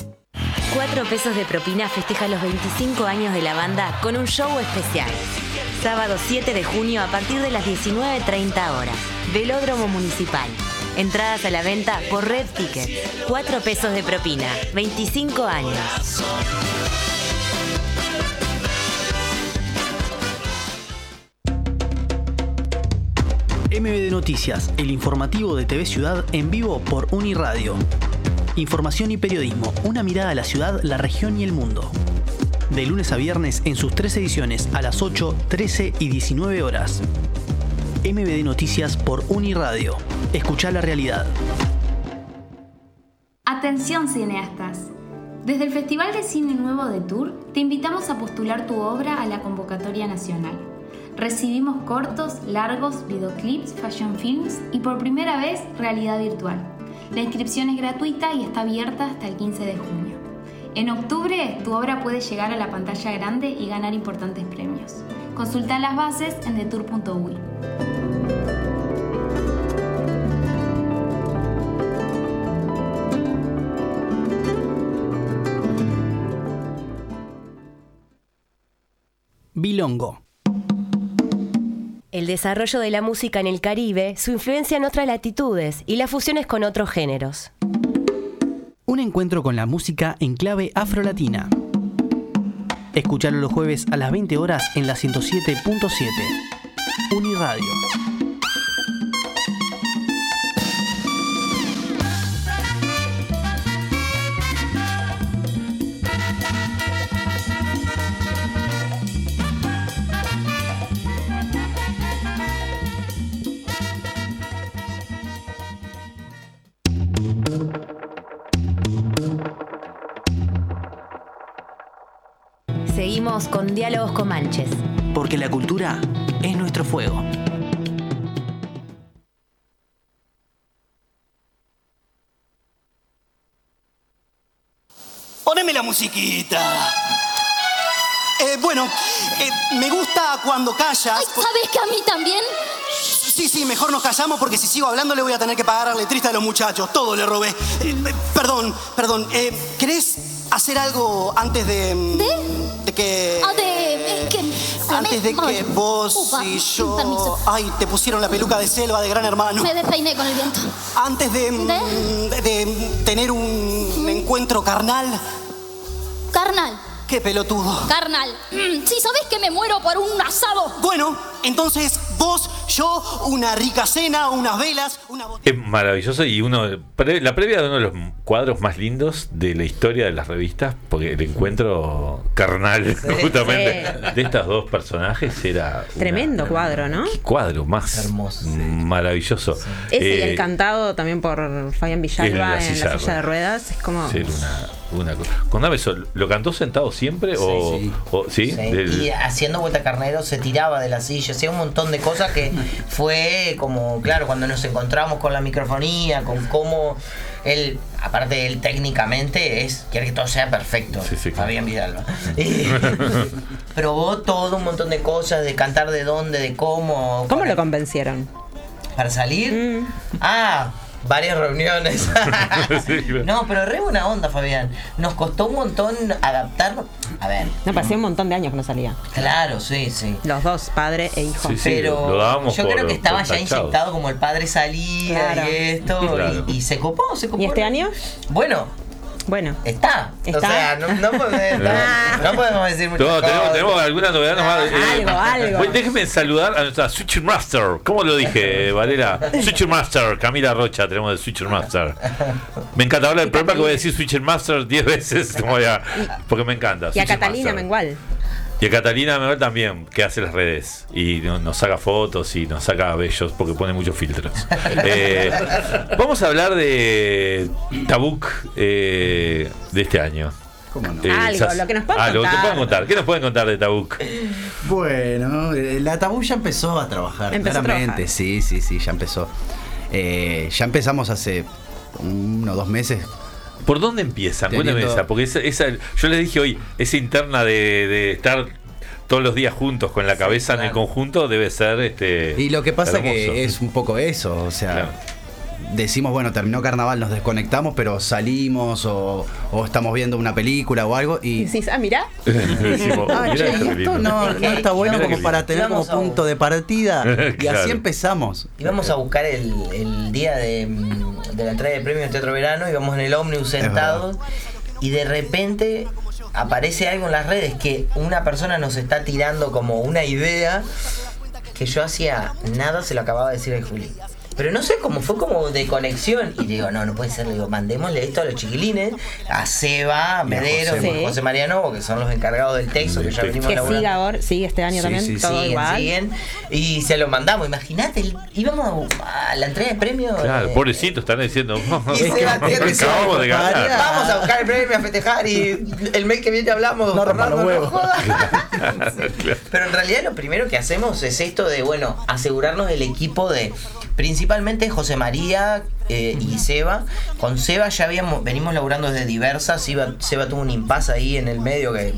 Cuatro pesos de propina festeja los veinticinco años de la banda con un show especial. Sábado siete de junio a partir de las diecinueve treinta horas. Velódromo Municipal. Entradas a la venta por Red Ticket. cuatro pesos de propina. veinticinco años. M B D Noticias, el informativo de T V Ciudad en vivo por Uniradio. Información y periodismo, una mirada a la ciudad, la región y el mundo. De lunes a viernes en sus tres ediciones a las ocho, trece y diecinueve horas. M B D Noticias por Uniradio. Escuchá la realidad. Atención cineastas. Desde el Festival de Cine Nuevo de Tour te invitamos a postular tu obra a la convocatoria nacional. Recibimos cortos, largos, videoclips, fashion films y por primera vez realidad virtual. La inscripción es gratuita y está abierta hasta el quince de junio. En octubre, tu obra puede llegar a la pantalla grande y ganar importantes premios. Consulta las bases en detour punto u i. Bilongo. El desarrollo de la música en el Caribe, su influencia en otras latitudes y las fusiones con otros géneros. Un encuentro con la música en clave afrolatina. Escuchalo los jueves a las veinte horas en la ciento siete punto siete. Uniradio. Seguimos con Diálogos Comanches. Porque la cultura es nuestro fuego. Poneme la musiquita. Eh, bueno, eh, me gusta cuando callas. Ay, ¿sabes que a mí también? Sí, sí, mejor nos callamos porque si sigo hablando le voy a tener que pagar al letrista de los muchachos. Todo le robé. Eh, perdón, perdón. Eh, ¿Querés hacer algo antes de... ¿De? De que... Ah, de... Eh, que antes de que vos Upa, y yo... permiso. Ay, te pusieron la peluca de selva de Gran Hermano. Me despeiné con el viento. Antes de... ¿De? De, de tener un ¿Mm? encuentro carnal. Carnal. Qué pelotudo. Carnal. Mm, sí, ¿sabés que me muero por un asado? Bueno, entonces vos, yo, una rica cena, unas velas, una botella. Es maravilloso y uno pre, la previa de uno de los cuadros más lindos de la historia de las revistas, porque el encuentro carnal sí, justamente sí. de estos dos personajes era tremendo una, cuadro, ¿no? Qué cuadro más hermoso, sí. maravilloso. Sí. Ese eh, y el cantado también por Fabián Villalba en la silla, en la silla de ruedas, es como sí, una Una cosa. Contame eso, ¿lo cantó sentado siempre? Sí, o, sí. O, ¿sí? sí. Del... Y haciendo vuelta carnero se tiraba de la silla, hacía un montón de cosas que fue como, claro, cuando nos encontramos con la microfonía, con cómo él, aparte él técnicamente es, quiere que todo sea perfecto, sí, sí, Fabián Vidal. Probó todo un montón de cosas, de cantar de dónde, de cómo. ¿Cómo lo convencieron? ¿Para salir? Mm. Ah, varias reuniones. Sí, claro. No, pero re buena onda, Fabián. Nos costó un montón adaptarnos. A ver. Me parecía un montón de años que no salía. Claro, sí, sí. Los dos, padre e hijo. Sí, sí, pero lo dábamos yo por, creo que estaba ya tachado. Inyectado como el padre salía, claro. Y esto. Claro. Y, y se copó, se copó. ¿Y este año? Bueno. Bueno. Está. ¿Está? O sea, no, no, podemos, no, no podemos decir mucho. No, tenemos, tenemos alguna novedad nomás. Ah, eh, algo, algo. Bueno, déjenme saludar a nuestra Switcher Master. ¿Cómo lo dije, Valera? Switcher Master, Camila Rocha, tenemos de Switcher Master. Me encanta hablar del programa que voy a decir Switcher Master diez veces, como ya, porque me encanta. Y a Catalina Mengual. Y a Catalina Mengual también, que hace las redes y nos saca fotos y nos saca bellos porque pone muchos filtros. Eh, vamos a hablar de Tabuk eh, de este año. ¿Cómo no? Eh, Algo, esas, lo que nos pueden ah, contar. Lo que te pueden contar. ¿Qué nos pueden contar de Tabuk? Bueno, la Tabuk ya empezó a trabajar, empezó claramente. A trabajar. Sí, sí, sí, ya empezó. Eh, ya empezamos hace uno o dos meses. ¿Por dónde empiezan? Cuéntame esa, porque esa, esa, yo les dije hoy, esa interna de, de estar todos los días juntos con la cabeza claro. en el conjunto debe ser este y lo que pasa hermoso. Que es un poco eso, o sea, claro. decimos, bueno, terminó carnaval, nos desconectamos, pero salimos o, o estamos viendo una película o algo y... Y decís, ah, mirá. Decimos, Ah, mirá che, esto y que esto lindo. no, no está bueno como para tener como Íbamos a- punto de partida. Y Claro. así empezamos. Íbamos a buscar el, el día de, de la entrega de premios en Teatro Verano, íbamos en el ómnibus sentados y de repente aparece algo en las redes que una persona nos está tirando como una idea que yo hacía nada, se lo acababa de decir a Juli. Pero no sé cómo, fue como de conexión. Y digo, no, no puede ser. Le digo, mandémosle esto a los chiquilines, a Seba, a Medero, José. José, José María Novo, que son los encargados del texto, que ya venimos Que laburando. siga ahora, sigue este año Sí, también, sí, todo siguen, igual. siguen. Y se lo mandamos. Imagínate, el- íbamos a la entrega de premios. Claro, eh, pobrecito, están diciendo. y Seba tiene- Acabamos de ganar. Vamos a buscar el premio, a festejar y el mes que viene hablamos. No rompan los Fernando, huevos. jodas. Claro. Pero en realidad lo primero que hacemos es esto de, bueno, asegurarnos del equipo de, principalmente José María eh, y Seba. Con Seba ya habíamos, venimos laburando desde diversas. Seba, Seba tuvo un impasse ahí en el medio que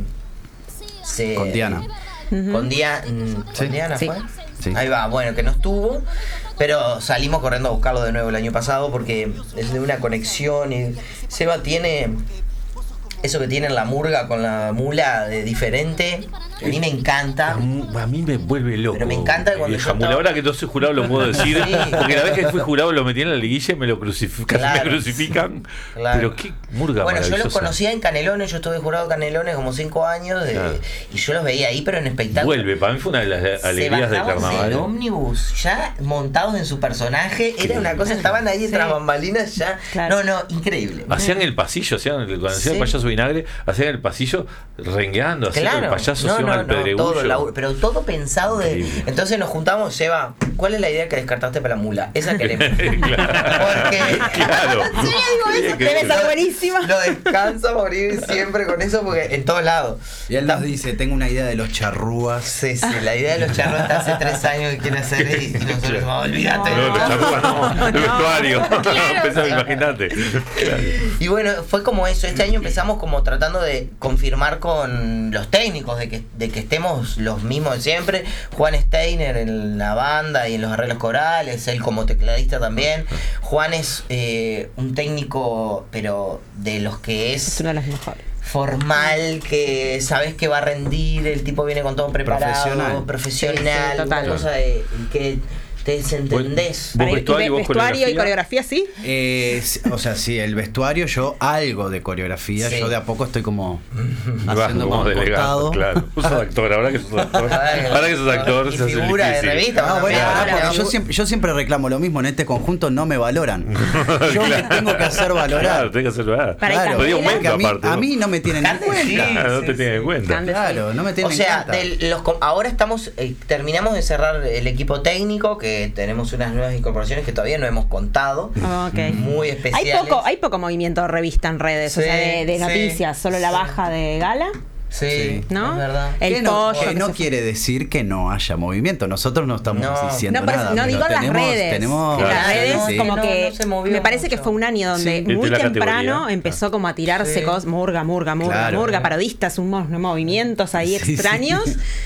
se... Con Diana. Con, Dia- mm, ¿con Sí. Diana Sí. fue. Sí. Ahí va, bueno, que no estuvo, pero salimos corriendo a buscarlo de nuevo el año pasado porque es de una conexión y Seba tiene eso que tiene en la murga con la mula de diferente. A mí me encanta. A mí me vuelve loco. Pero me encanta cuando Vieja yo mula. estaba- Ahora que no soy jurado lo puedo decir. Sí. Porque la vez que fui jurado lo metí en la liguilla y me lo crucifican. Claro. Me crucifican. Claro. Pero qué murga Bueno, yo los maravillosa. conocía en Canelones, yo estuve jurado de Canelones como cinco años de- Claro. y yo los veía ahí, pero en espectáculo. Vuelve, para mí fue una de las Se alegrías del bajaban del carnaval. ómnibus ya montados en su personaje, era una cosa, estaban ahí tras bambalinas ya. Claro. No, no, increíble. Hacían el pasillo, hacían, cuando hacían Sí. el payaso vinagre, hacían el pasillo rengueando, hacían el Claro, payaso, no, se iban no, al no, pedregullo. todo, laburo, pero todo pensado de. Increíble. Entonces nos juntamos, Seba, ¿cuál es la idea que descartaste para la mula? Esa queremos. Claro. Porque Claro. Debe estar buenísima. lo descansa morir siempre con eso porque en todos lados. Y él nos dice, tengo una idea de los charrúas. Sí, sí, la idea de los charros está hace tres años que quiere hacer y, y nosotros no, olvídate. No, los charrúas no, el vestuario. Claro. Pensaba, imagínate. Claro. Y bueno, fue como eso. Este año empezamos como tratando de confirmar con los técnicos de que, de que estemos los mismos de siempre. Juan Steiner en la banda y en los arreglos corales, él como tecladista también. Juan es eh, un técnico, pero de los que Es es una de las mejores. formal, que sabes que va a rendir, el tipo viene con todo preparado, Profesional. profesional, Sí, sí, total. una cosa de que te desentendés. ¿Vos Para- vestuario, y ve- vos vestuario y coreografía? coreografía, sí. Eh, sí, o sea, sí, el vestuario, yo algo de coreografía, Sí. yo de a poco estoy como Vas haciendo como como delegado, costado. claro. Vos sos actor, ahora que sos actor. Ahora que sos actor, Y se hace figura de difícil. revista. Ah, bueno, Claro, pará, porque claro. yo siempre, yo siempre reclamo lo mismo, en este conjunto no me valoran. Yo me tengo que hacer valorar. Claro, tenés que hacer valorar. Para Claro, Pedí Candela, aumento porque a mí, aparte. a ¿no? mí no me tienen en Cande, cuenta. sí. Claro, no te sí, tienen en cuenta. Cande. Claro, no me tienen O sea, en cuenta. del- los, com- ahora estamos, eh, terminamos de cerrar el equipo técnico, que tenemos unas nuevas incorporaciones que todavía no hemos contado, Ah, ok. muy Hay especiales. poco, hay poco movimiento de revista en redes, o Sí, sea, de, de sí, noticias, solo la sí. baja de Gala, Sí, Sí. ¿no? es verdad. El Que no, pollo. que que no se- quiere decir que no haya movimiento. Nosotros no estamos No. diciendo No, pero nada. no pero digo las tenemos, redes. Tenemos, que las Claro, redes sí. como No, que no se movió me parece que mucho. fue un año donde Sí. muy De la temprano categoría. empezó como a tirarse Sí. cosas, murga, murga, murga, Claro. murga, parodistas, unos movimientos ahí Sí, sí. extraños.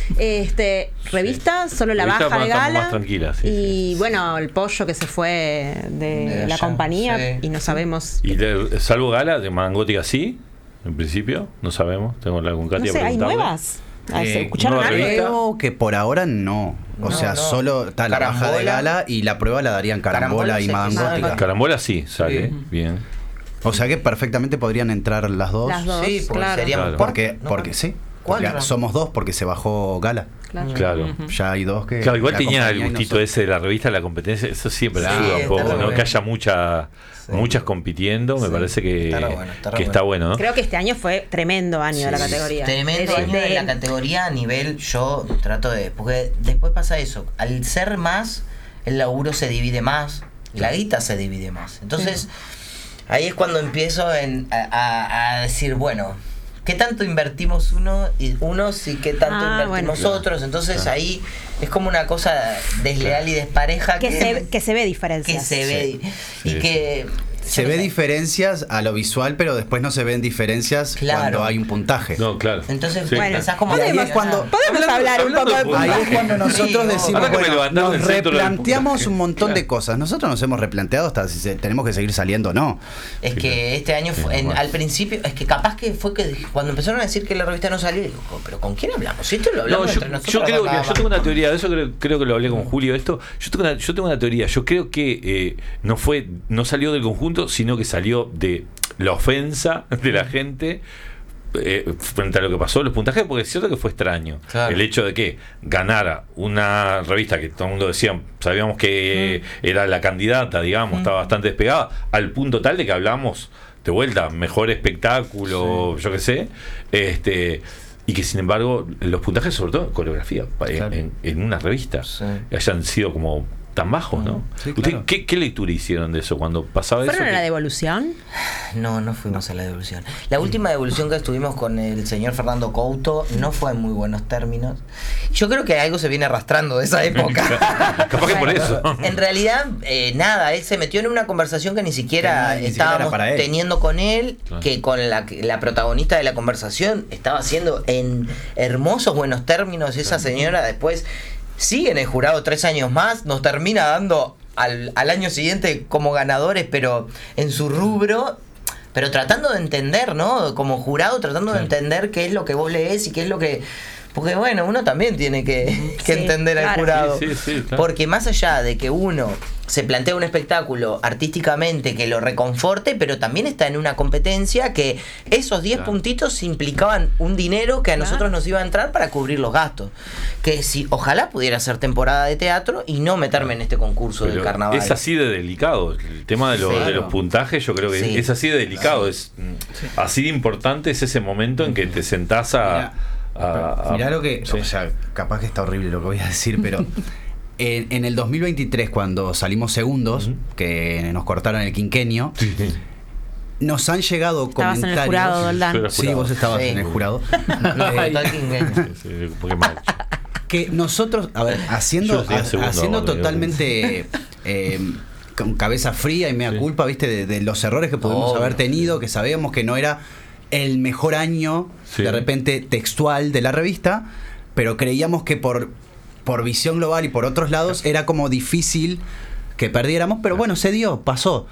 Este, revista, solo la Revista baja de más- Gala. más tranquila, sí, y sí. bueno, el pollo que se fue de, De la allá, compañía sí. y no sabemos. Y de- salvo Gala, de Mangótica sí, en principio, no sabemos. Tengo la con No Katia sé, ¿hay preguntarle. nuevas? Ah, ¿se Eh, ¿Escucharon nueva algo? revista. Creo que por ahora no. O No, sea, no. solo está la baja de Carambola. Gala y la prueba la darían Carambola, Carambola y sí, Madangótica. sí. Carambola sí, sale, Sí. bien. O sea que perfectamente podrían entrar las dos. Las dos, Sí, porque claro. seríamos Claro. Porque, cuatro, ¿no? porque sí. Cuatro. Porque somos dos porque se bajó Gala. Claro. Claro. Ya hay dos que. Claro, igual la tenía el compañía y gustito nosotros. ese de la revista, la competencia, eso siempre Sí, ayuda un está poco, re ¿no? bueno. Que haya mucha, Sí. muchas compitiendo, me Sí, parece que, está re bueno, está re que bueno. está bueno, ¿no? Creo que este año fue tremendo año de la categoría. Tremendo De- año de- de la categoría a nivel, yo trato de. Porque después pasa eso. Al ser más, el laburo se divide más, la guita se divide más. Entonces, ahí es cuando empiezo en- a, a- a decir, bueno, ¿qué tanto invertimos uno y unos y qué tanto Ah, invertimos bueno. otros? Entonces ahí es como una cosa desleal y despareja que, que, se, que se ve que diferencias. se ve Sí. y Sí, que se ve diferencias a lo visual, pero después no se ven diferencias claro. cuando hay un puntaje. No, claro. Entonces, sí, bueno, claro. como podemos, cuando, podemos hablando, hablar un poco de puntaje. Ahí es cuando nosotros sí, decimos, no. bueno, nos replanteamos un montón claro. de cosas. Nosotros nos hemos replanteado hasta si se, tenemos que seguir saliendo o no. Es que este año, fue, en, al principio, es que capaz que fue que cuando empezaron a decir que la revista no salía, digo, pero ¿con quién hablamos? Si esto lo hablamos no, entre yo, nosotros. Yo creo que yo tengo una teoría, de eso creo, creo que lo hablé con Julio esto. Yo tengo una, yo tengo una teoría. Yo creo que eh, no fue, no salió del conjunto, sino que salió de la ofensa de la gente eh, frente a lo que pasó, los puntajes, porque es cierto que fue extraño. Claro. El hecho de que ganara una revista que todo el mundo decía, sabíamos que mm. era la candidata, digamos, mm. estaba bastante despegada, al punto tal de que hablamos de vuelta, mejor espectáculo, sí. yo qué sé, este y que sin embargo los puntajes, sobre todo coreografía, claro. en, en una revista, sí. hayan sido como tan bajos, ¿no? Sí, claro. ¿Usted qué, qué lectura hicieron de eso cuando pasaba eso? ¿Fueron a que... la devolución? No, no fuimos a la devolución. La última devolución que estuvimos con el señor Fernando Couto no fue en muy buenos términos. Yo creo que algo se viene arrastrando de esa época. Capaz que por eso. En realidad, eh, nada, él se metió en una conversación que ni siquiera que estábamos ni siquiera teniendo con él, claro. que con la, la protagonista de la conversación estaba haciendo en hermosos buenos términos. Esa señora después sigue en el jurado tres años más, nos termina dando al, al año siguiente como ganadores, pero en su rubro, pero tratando de entender, ¿no? Como jurado, tratando sí. de entender qué es lo que vos lees y qué es lo que... Porque bueno, uno también tiene que, que sí, entender claro. al jurado. Sí, sí, sí, claro. Porque más allá de que uno se plantea un espectáculo artísticamente que lo reconforte, pero también está en una competencia que esos diez claro. puntitos implicaban un dinero que a claro. nosotros nos iba a entrar para cubrir los gastos. Que si ojalá pudiera ser temporada de teatro y no meterme en este concurso pero del carnaval. Es así de delicado. El tema de, lo, sí. de los puntajes, yo creo que sí. es así de delicado. Es sí. así de importante es ese momento en que te sentás a... Mira. Ah, mirá lo que, sí. o sea, capaz que está horrible lo que voy a decir, pero en, en el dos mil veintitrés, cuando salimos segundos, uh-huh. que nos cortaron el quinquenio, sí. nos han llegado estabas comentarios. En el jurado, Doldán. Sí, vos estabas sí. en el jurado. eh, que nosotros, a ver, haciendo, ha, segundo, haciendo ahora, totalmente eh, con cabeza fría y mea sí. culpa, viste, de, de los errores que pudimos oh, haber tenido, que sabíamos que no era el mejor año sí. de repente textual de la revista, pero creíamos que por, por visión global y por otros lados era como difícil que perdiéramos, pero bueno, se dio, pasó.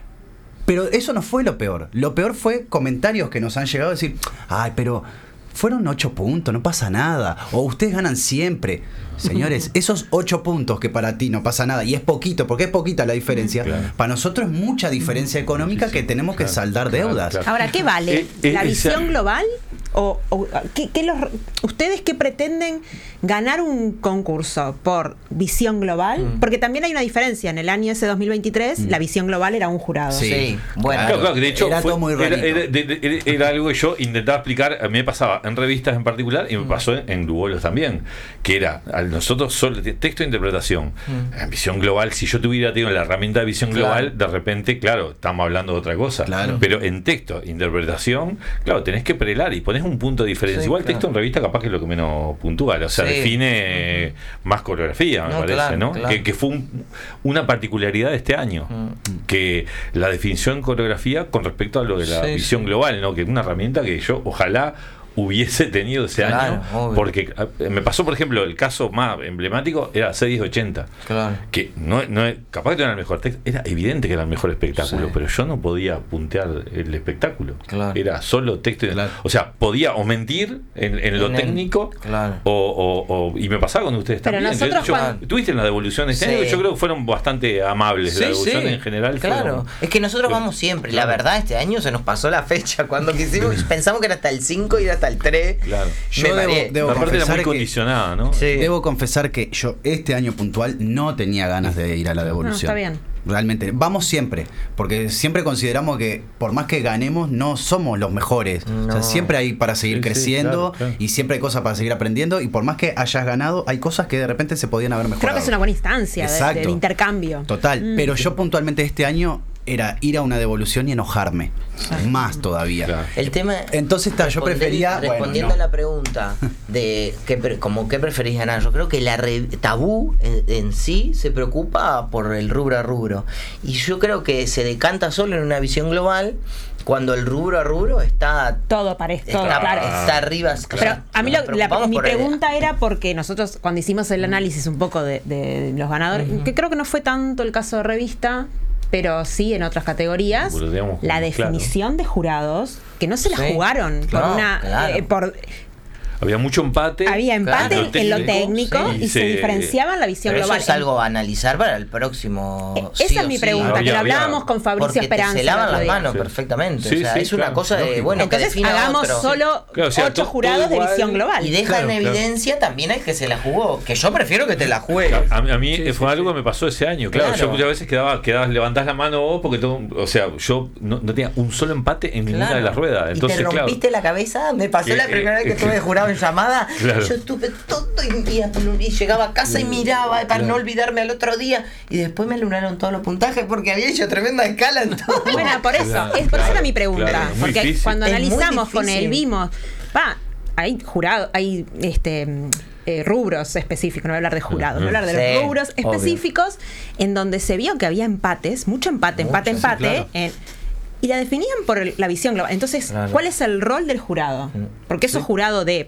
Pero eso no fue lo peor. Lo peor fue comentarios que nos han llegado a decir, ay, pero fueron ocho puntos, no pasa nada, o ustedes ganan siempre. Señores, esos ocho puntos que para ti no pasa nada, y es poquito, porque es poquita la diferencia, claro. para nosotros es mucha diferencia económica sí, sí, que tenemos claro, que saldar claro, deudas. Claro. Ahora, ¿qué vale? Eh, eh, ¿La visión esa... global? ¿O, o ¿qué, qué los, ustedes qué pretenden ganar un concurso por visión global? Mm. Porque también hay una diferencia. En el año ese dos mil veintitrés, mm. la visión global era un jurado. Sí, sí. Bueno. Claro, claro, de hecho, era fue, todo muy era, era, era, era algo que yo intentaba explicar. A mí me pasaba en revistas en particular y me mm. pasó en, en Lugolos también. Que era, a nosotros solo texto de interpretación. Mm. En visión global, si yo tuviera tenido la herramienta de visión claro. global, de repente, claro, estamos hablando de otra cosa. Claro. Pero en texto, interpretación, claro, tenés que prelar y ponés un punto de diferencia. Sí, igual claro. texto en revista capaz que es lo que menos puntual, o sea, sí. define uh-huh. más coreografía, me no, parece, claro, ¿no? Claro. Que, que fue un, una particularidad de este año, uh-huh. que la definición coreografía con respecto a lo de la sí, visión sí. global, ¿no? Que es una herramienta que yo ojalá hubiese tenido ese claro, año, obvio. Porque me pasó, por ejemplo, el caso más emblemático era C diez ochenta, claro. que no, no capaz que no era el mejor texto, era evidente que era el mejor espectáculo, sí. pero yo no podía puntear el espectáculo, claro. era solo texto, claro. o sea, podía o mentir en, en lo en técnico, el, claro. o, o, o y me pasaba con ustedes pero también. Nosotros yo, cuando... Tuviste en la devolución este sí. año, yo creo que fueron bastante amables, sí, la devolución sí. en general. Claro, fueron, es que nosotros pero, vamos siempre, claro. la verdad este año se nos pasó la fecha, cuando quisimos, pensamos que era hasta el cinco y era hasta el tres. Claro. Yo debo, debo la parte era muy que, condicionada, ¿no? Sí. Debo confesar que yo este año puntual no tenía ganas de ir a la devolución. No, está bien. Realmente, vamos siempre, porque siempre consideramos que por más que ganemos no somos los mejores. No. O sea, siempre hay para seguir sí, creciendo sí, claro, claro. y siempre hay cosas para seguir aprendiendo y por más que hayas ganado, hay cosas que de repente se podían haber mejorado. Creo que es una buena instancia de, del intercambio. Total, mm. pero yo puntualmente este año era ir a una devolución y enojarme. Más todavía. Claro. El tema. Entonces está, yo prefería. Respondiendo bueno, no. a la pregunta de qué, como qué preferís ganar, yo creo que la re, Tabú en, en sí se preocupa por el rubro a rubro. Y yo creo que se decanta solo en una visión global cuando el rubro a rubro está. Todo parece, todo, está, claro. Está arriba. Pero claro, a mí lo, la, mi pregunta el... era porque nosotros, cuando hicimos el análisis un poco de, de los ganadores, uh-huh. que creo que no fue tanto el caso de revista, pero sí en otras categorías, digamos, la definición claro. de jurados que no se la sí, jugaron claro, por una claro. eh, por había mucho empate. Había empate claro. en lo técnico sí, y se, se diferenciaban la visión pero global. Eso es algo a analizar para el próximo. Eh, esa sí es mi pregunta, sí. que lo hablábamos con Fabricio porque Esperanza. Se lavan las manos sí. perfectamente. Sí, o sea, sí, es claro, una cosa de, bueno, entonces que hagamos otro. solo claro, o sea, ocho todo, jurados todo de visión global. Y deja claro, en evidencia claro. también al que se la jugó. Que yo prefiero que te la juegues. A, a mí sí, fue sí, algo sí. que me pasó ese año. Claro, claro. yo muchas veces quedaba, quedabas, levantás la mano vos porque todo, o sea, yo no, no tenía un solo empate en ninguna claro. de las ruedas. Entonces, y te rompiste claro. la cabeza. Me pasó que, la primera eh, vez que estuve jurado en llamada. Claro. Yo estuve todo y, y, y llegaba a casa y miraba para claro. no olvidarme al otro día. Y después me alunaron todos los puntajes porque había hecho tremenda escala en todo. Bueno, por eso, claro, es por claro, eso era mi pregunta. Claro, porque difícil. Cuando es analizamos con él, vimos, va, hay jurado, hay este eh, rubros específicos, no voy a hablar de jurados, voy a hablar de sí, los rubros específicos obvio. En donde se vio que había empates, mucho empate, mucho, empate, sí, empate. Claro. En, y la definían por el, la visión global. Entonces, claro. ¿cuál es el rol del jurado? Porque eso sí. jurado de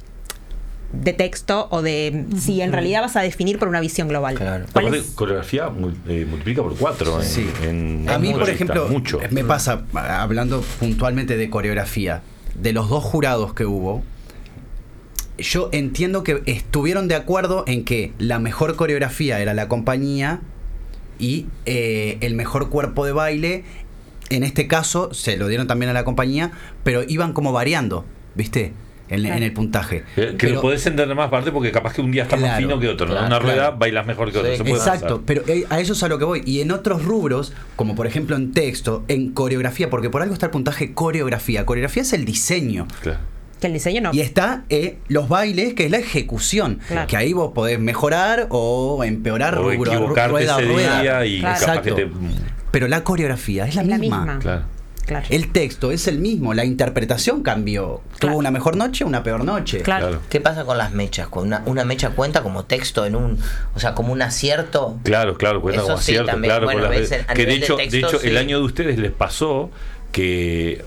de texto o de si en realidad vas a definir por una visión global. Claro. Aparte, es? Coreografía eh, multiplica por cuatro. En, sí. en, a mí, por lista, ejemplo, mucho. me pasa, hablando puntualmente de coreografía, de los dos jurados que hubo, yo entiendo que estuvieron de acuerdo en que la mejor coreografía era la compañía y eh, el mejor cuerpo de baile, en este caso, se lo dieron también a la compañía, pero iban como variando, ¿viste? En, claro. en el puntaje. Que, que pero, lo podés entender más parte porque capaz que un día está claro, más fino que otro. Claro, en una rueda claro. bailas mejor que otro. Sí, se puede exacto, pasar. Pero a eso es a lo que voy. Y en otros rubros, como por ejemplo en texto, en coreografía, porque por algo está el puntaje coreografía. Coreografía es el diseño. Claro. Que el diseño no. Y está eh, los bailes, que es la ejecución. Claro. Que ahí vos podés mejorar o empeorar o rubro, equivocarte rueda, ese rueda. Día y claro. capaz que te... Pero la coreografía es la es misma. La misma. Claro. Claro. El texto es el mismo, la interpretación cambió. Claro. Tuvo una mejor noche, una peor noche. Claro. Claro. ¿Qué pasa con las mechas? Con una, una mecha cuenta como texto en un, o sea, como un acierto. Claro, claro, cuenta eso como sí, acierto, también, claro. bueno, con las ves, de, que de hecho, de, texto, de hecho sí. el año de ustedes les pasó que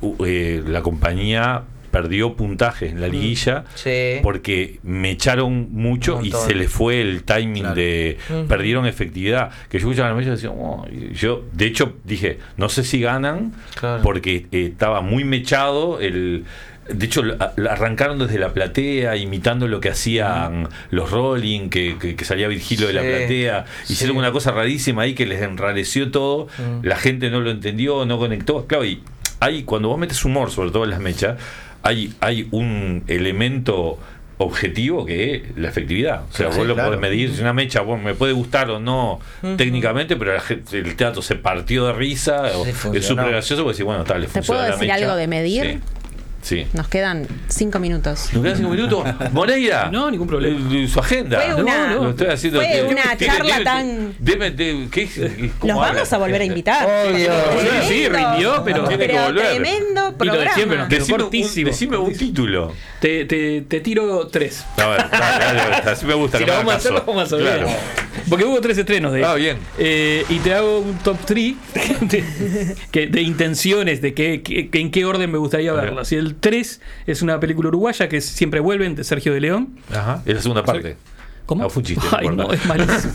eh, la compañía perdió puntajes en la liguilla sí. porque me echaron mucho y se les fue el timing claro. de uh-huh. perdieron efectividad, que yo escuchaba la mesa y decía oh, y yo de hecho dije no sé si ganan claro. porque eh, estaba muy mechado el de hecho arrancaron desde la platea imitando lo que hacían uh-huh. los Rolling que, que, que salía Virgilio sí. de la platea hicieron sí. una cosa rarísima ahí que les enrareció todo uh-huh. la gente no lo entendió, no conectó claro y ahí cuando vos metes humor sobre todo en las mechas Hay, hay un elemento objetivo que es la efectividad. O sea, sí, vos lo claro. podés medir. Si una mecha vos me puede gustar o no uh-huh. técnicamente, pero la gente, el teatro se partió de risa. Sí, o, es súper gracioso porque decís, bueno, tal, le ¿Te funciona puedo la decir mecha? algo de medir? Sí. Sí. Nos quedan cinco minutos. ¿Nos quedan cinco minutos? Moreira. No, ningún problema. Su agenda. Fue una, no, no, estoy haciendo, fue te, una te, charla te, tan... Deme, de, ¿qué, Los vamos a volver a invitar. Obvio. Sí, sí, rindió, pero... Tiene que volver. Tremendo programa. De siempre nos quedó decime cortísimo. Un, decime un título. Te, te, te tiro tres. A ver, dale, dale, así me gusta. Si que lo me vamos a hacer, lo vamos a hacer. Claro. Porque hubo tres estrenos de Ah, bien. Eh, y te hago un top tres de, que, de intenciones, de que, que, que en qué orden me gustaría verlas. Y el tres es una película uruguaya que es Siempre Vuelven, de Sergio de León. Ajá, es la segunda parte. ¿Cómo? No, fue un chiste. Ay, no, es malísimo.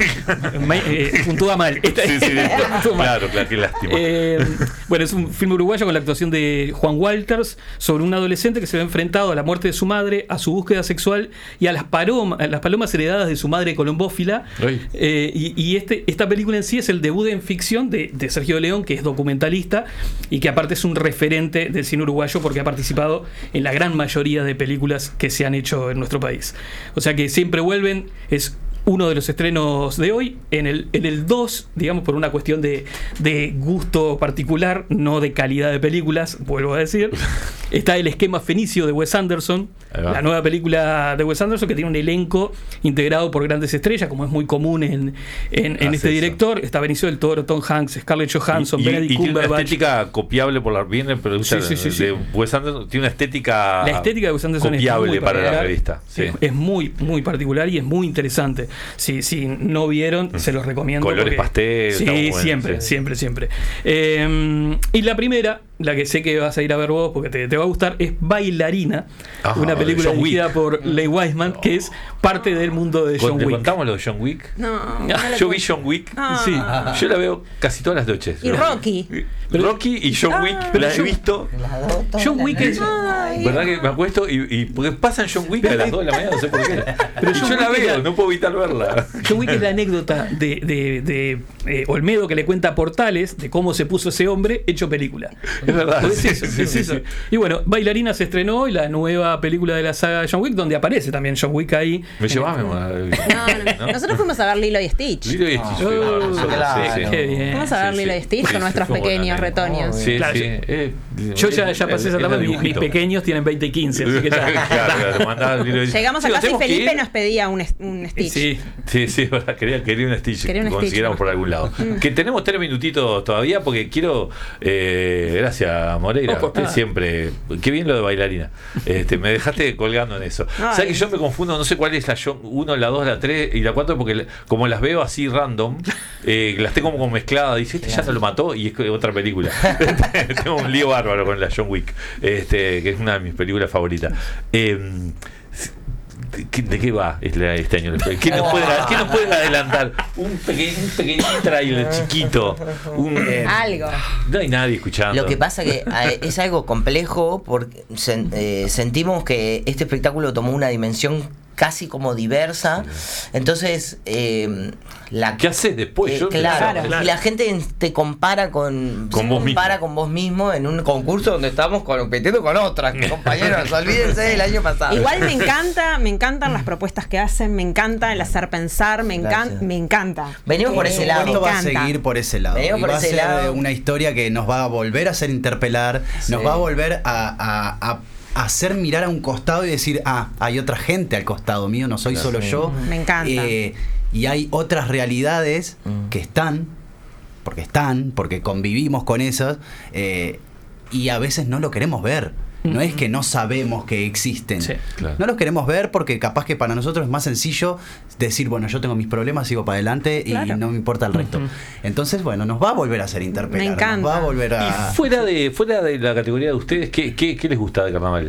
eh, puntúa mal. Esta, sí, sí, puntúa mal. Claro, claro, qué lástima. Eh, bueno, es un filme uruguayo con la actuación de Juan Walters sobre un adolescente que se ve enfrentado a la muerte de su madre, a su búsqueda sexual y a las, paloma, a las palomas heredadas de su madre colombófila. Eh, y y este, esta película en sí es el debut en ficción de, de Sergio de León, que es documentalista y que aparte es un referente del cine uruguayo porque ha participado en la gran mayoría de películas que se han hecho en nuestro país. O sea que Siempre Vuelven es uno de los estrenos de hoy. En el en el dos, digamos, por una cuestión de, de gusto particular, no de calidad de películas, vuelvo a decir, Está El esquema fenicio de Wes Anderson, la nueva película de Wes Anderson, que tiene un elenco integrado por grandes estrellas, como es muy común en, en, en este director. Está Benicio del Toro, Tom Hanks, Scarlett Johansson, y, y, Benedict y tiene una Cumberbatch. estética copiable por la bien el productor Sí, sí, sí, de sí. Wes Anderson. Tiene una estética, La estética de Wes Anderson copiable es muy para la particular. revista. Sí. Es, es muy, muy particular y es muy interesante. Si, si no vieron, mm. se los recomiendo. Colores porque, pastel. Sí, bueno, siempre, sí. siempre, siempre. Eh, y la primera, la que sé que vas a ir a ver vos porque te, te va a gustar, es Bailarina, ah, una película John dirigida Wick. por Leigh Wiseman, que es parte del mundo de John ¿Te Wick. contamos lo de John Wick? No. no Yo vi John Wick. Ah. Sí. Yo la veo casi todas las noches. Y Rocky. Rocky y John Wick Ah. la he visto. John Wick es. Ay. ¿Verdad que me acuesto? Y, y porque pasan John Wick a las dos de la mañana, no sé por qué. Pero John yo la Wick es veo, la- no puedo evitar verla. John Wick es la anécdota de, de, de eh, Olmedo, que le cuenta a Portales de cómo se puso ese hombre hecho película. Es verdad. Es sí, eso, sí, es sí, eso. sí. Y bueno, Bailarina se estrenó y la nueva película de la saga de John Wick, donde aparece también John Wick ahí. Me llevaba No, no. Nosotros fuimos a ver Lilo y Stitch. Lilo y Stitch. Oh, fuimos nosotros, claro. sí, sí. Qué bien. Vamos a ver Sí, Lilo sí. y Stitch Sí, con nuestros sí, fuimos pequeños también. retoños. Sí, Claro, sí. yo- Eh, Yo ya, ya pasé esa es etapa, de mis, mis dibujito. pequeños tienen veinte y quince, así que ya. Claro, claro, mandaba Lilo y Stitch. Llegamos a Digo, casa y ¿tenemos que Felipe ir? nos pedía un, un Stitch. Sí. Sí, sí, verdad, quería, quería un Stitch Quería un que Stitch, consiguiéramos ¿no? por algún lado. Que tenemos tres minutitos todavía porque quiero, eh, gracias Moreira, Oh, por usted nada. siempre, qué bien lo de Bailarina. Este, me dejaste colgando en eso. Ay. ¿Sabes que yo me confundo? No sé cuál es la uno, la dos, la tres y la cuatro porque le- como las veo así random, eh, las tengo como mezcladas. Dice, este ya no lo mató y es que- otra película. Tengo un lío bárbaro con la John Wick, este, que es una de mis películas favoritas. Eh, ¿De qué, de qué va este este año? ¿Qué nos pueden, qué nos pueden adelantar? Un, pequeño, un pequeño trailer chiquito. Un, eh, Algo. no hay nadie escuchando. Lo que pasa que eh, es algo complejo porque sen- eh, sentimos que este espectáculo tomó una dimensión casi como diversa. Entonces, eh, la ¿Qué haces después? eh, Yo- claro, Claro. y la gente te compara con, Con se vos compara mismo. con vos mismo en un concurso donde estamos compitiendo con otras compañeros. Olvídense del año pasado. Igual me encanta, me encantan las propuestas que hacen, me encanta el hacer pensar, me encanta, Gracias. me encanta. Venimos por Eh, ese lado. me Esto va a encanta. seguir por ese lado. Venimos Y por va a ese ser lado. una historia que nos va a volver a hacer interpelar, Sí. nos va a volver a, a- a hacer mirar a un costado y decir, ah, hay otra gente al costado mío, no soy solo yo. Me encanta. Eh, y hay otras realidades Mm. que están, porque están, porque convivimos con esas, eh, y a veces no lo queremos ver. No es que no sabemos que existen. Sí, claro. No los queremos ver porque capaz que para nosotros es más sencillo decir, bueno, yo tengo mis problemas, sigo para adelante y Claro. no me importa el resto. Entonces, bueno, nos va a volver a hacer interpelar. Me encanta. Nos va a volver a... Y fuera de, fuera de la categoría de ustedes, ¿qué, qué, qué les gusta de carnaval?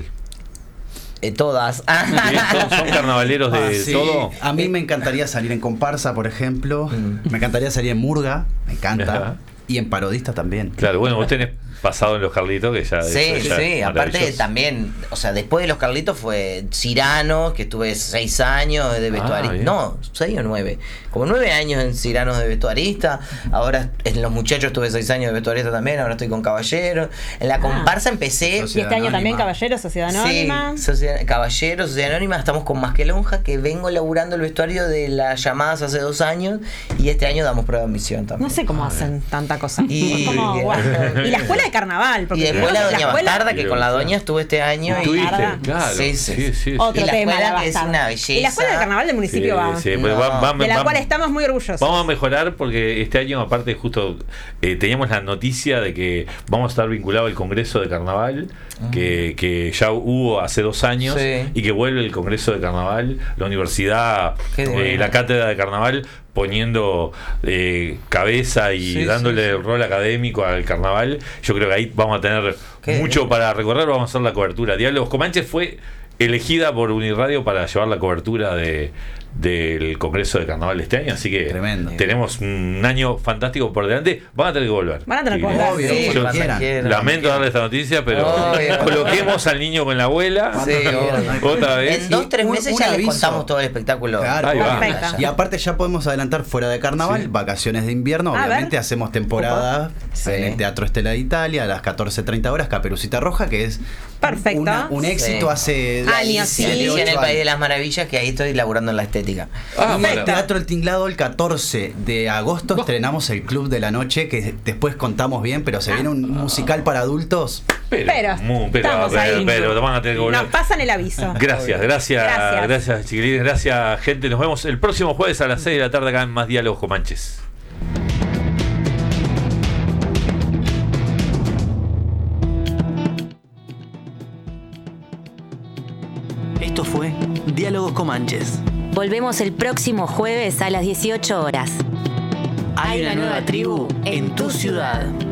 Eh, todas. ¿Son, son carnavaleros de Ah, sí. todo? A mí me encantaría salir en comparsa, por ejemplo. Mm. Me encantaría salir en murga, me encanta. Ajá. Y en parodista también. Claro, bueno, vos tenés pasado en los Carlitos, que ya Sí, eso ya sí, es aparte maravilloso. también, o sea, después de los Carlitos fue Cyrano, que estuve seis años de vestuarista. bien. No, seis o nueve. Como nueve años en Cyrano de vestuarista. Ahora en Los Muchachos estuve seis años de vestuarista también, ahora estoy con Caballero. En la comparsa empecé. Y este año también Caballero, Sociedad Anónima. Sí, Sociedad, Caballero, Sociedad Anónima, estamos con Más que Lonja, que vengo laburando el vestuario de las llamadas hace dos años y este año damos prueba de admisión también. No sé cómo hacen tanta cosa. Y- Como, guau. Y la escuela de carnaval. Porque Y después la doña escuela- Bastarda, que con la doña estuve este año. y Estuviste, Bastarda. claro. Sí, sí. sí, sí, Otro Y la tema, escuela la que es Bastarda. una belleza. Y la escuela de carnaval del municipio va. Sí, pues No. va- va- De la va- cual estamos muy orgullosos. Vamos a mejorar porque este año, aparte, justo eh, teníamos la noticia de que vamos a estar vinculados al Congreso de Carnaval, que, que ya hubo hace dos años, Sí. y que vuelve el Congreso de Carnaval, la universidad, Qué eh, bueno. la cátedra de Carnaval, poniendo eh, cabeza y Sí, dándole sí, sí. el rol académico al Carnaval. Yo creo que ahí vamos a tener Qué mucho bien. para recorrer, vamos a hacer la cobertura. Diálogos Comanches fue elegida por Uniradio para llevar la cobertura de del Congreso de Carnaval de este año, así que Tremendo. tenemos un año fantástico por delante. Van a tener que volver. Van a tener que Sí. volver. Obvio, Sí, cuando cuando quieran. quieran. Lamento darle esta noticia, pero Obvio. coloquemos al niño con la abuela Sí, obvio. otra vez. En dos, tres Un- meses un ya les aviso. contamos todo el espectáculo. Claro. Ahí va. Perfecto. Y aparte ya podemos adelantar fuera de carnaval, Sí. vacaciones de invierno, A obviamente ver. hacemos temporada Sí. en el Teatro Estela de Italia a las catorce treinta horas, Caperucita Roja, que es Perfecto. una- un éxito Sí. hace Años, Sí, sí. siete, en ocho el País de años. las Maravillas, que ahí estoy laburando en la estética. Ah, Y bueno. el Teatro El Tinglado el catorce de agosto estrenamos el Club de la Noche, que después contamos bien, pero se viene un musical para adultos. Pero, pero, muy, pero, estamos pero, ahí. pero, van a tener que volver. Nos pasan el aviso. Gracias, gracias, Gracias, gracias, chiquilines, gracias, gente. Nos vemos el próximo jueves a las seis de la tarde acá en Más Diálogos Comanches. Esto fue Diálogos Comanches. Volvemos el próximo jueves a las dieciocho horas. Hay una nueva tribu en tu ciudad.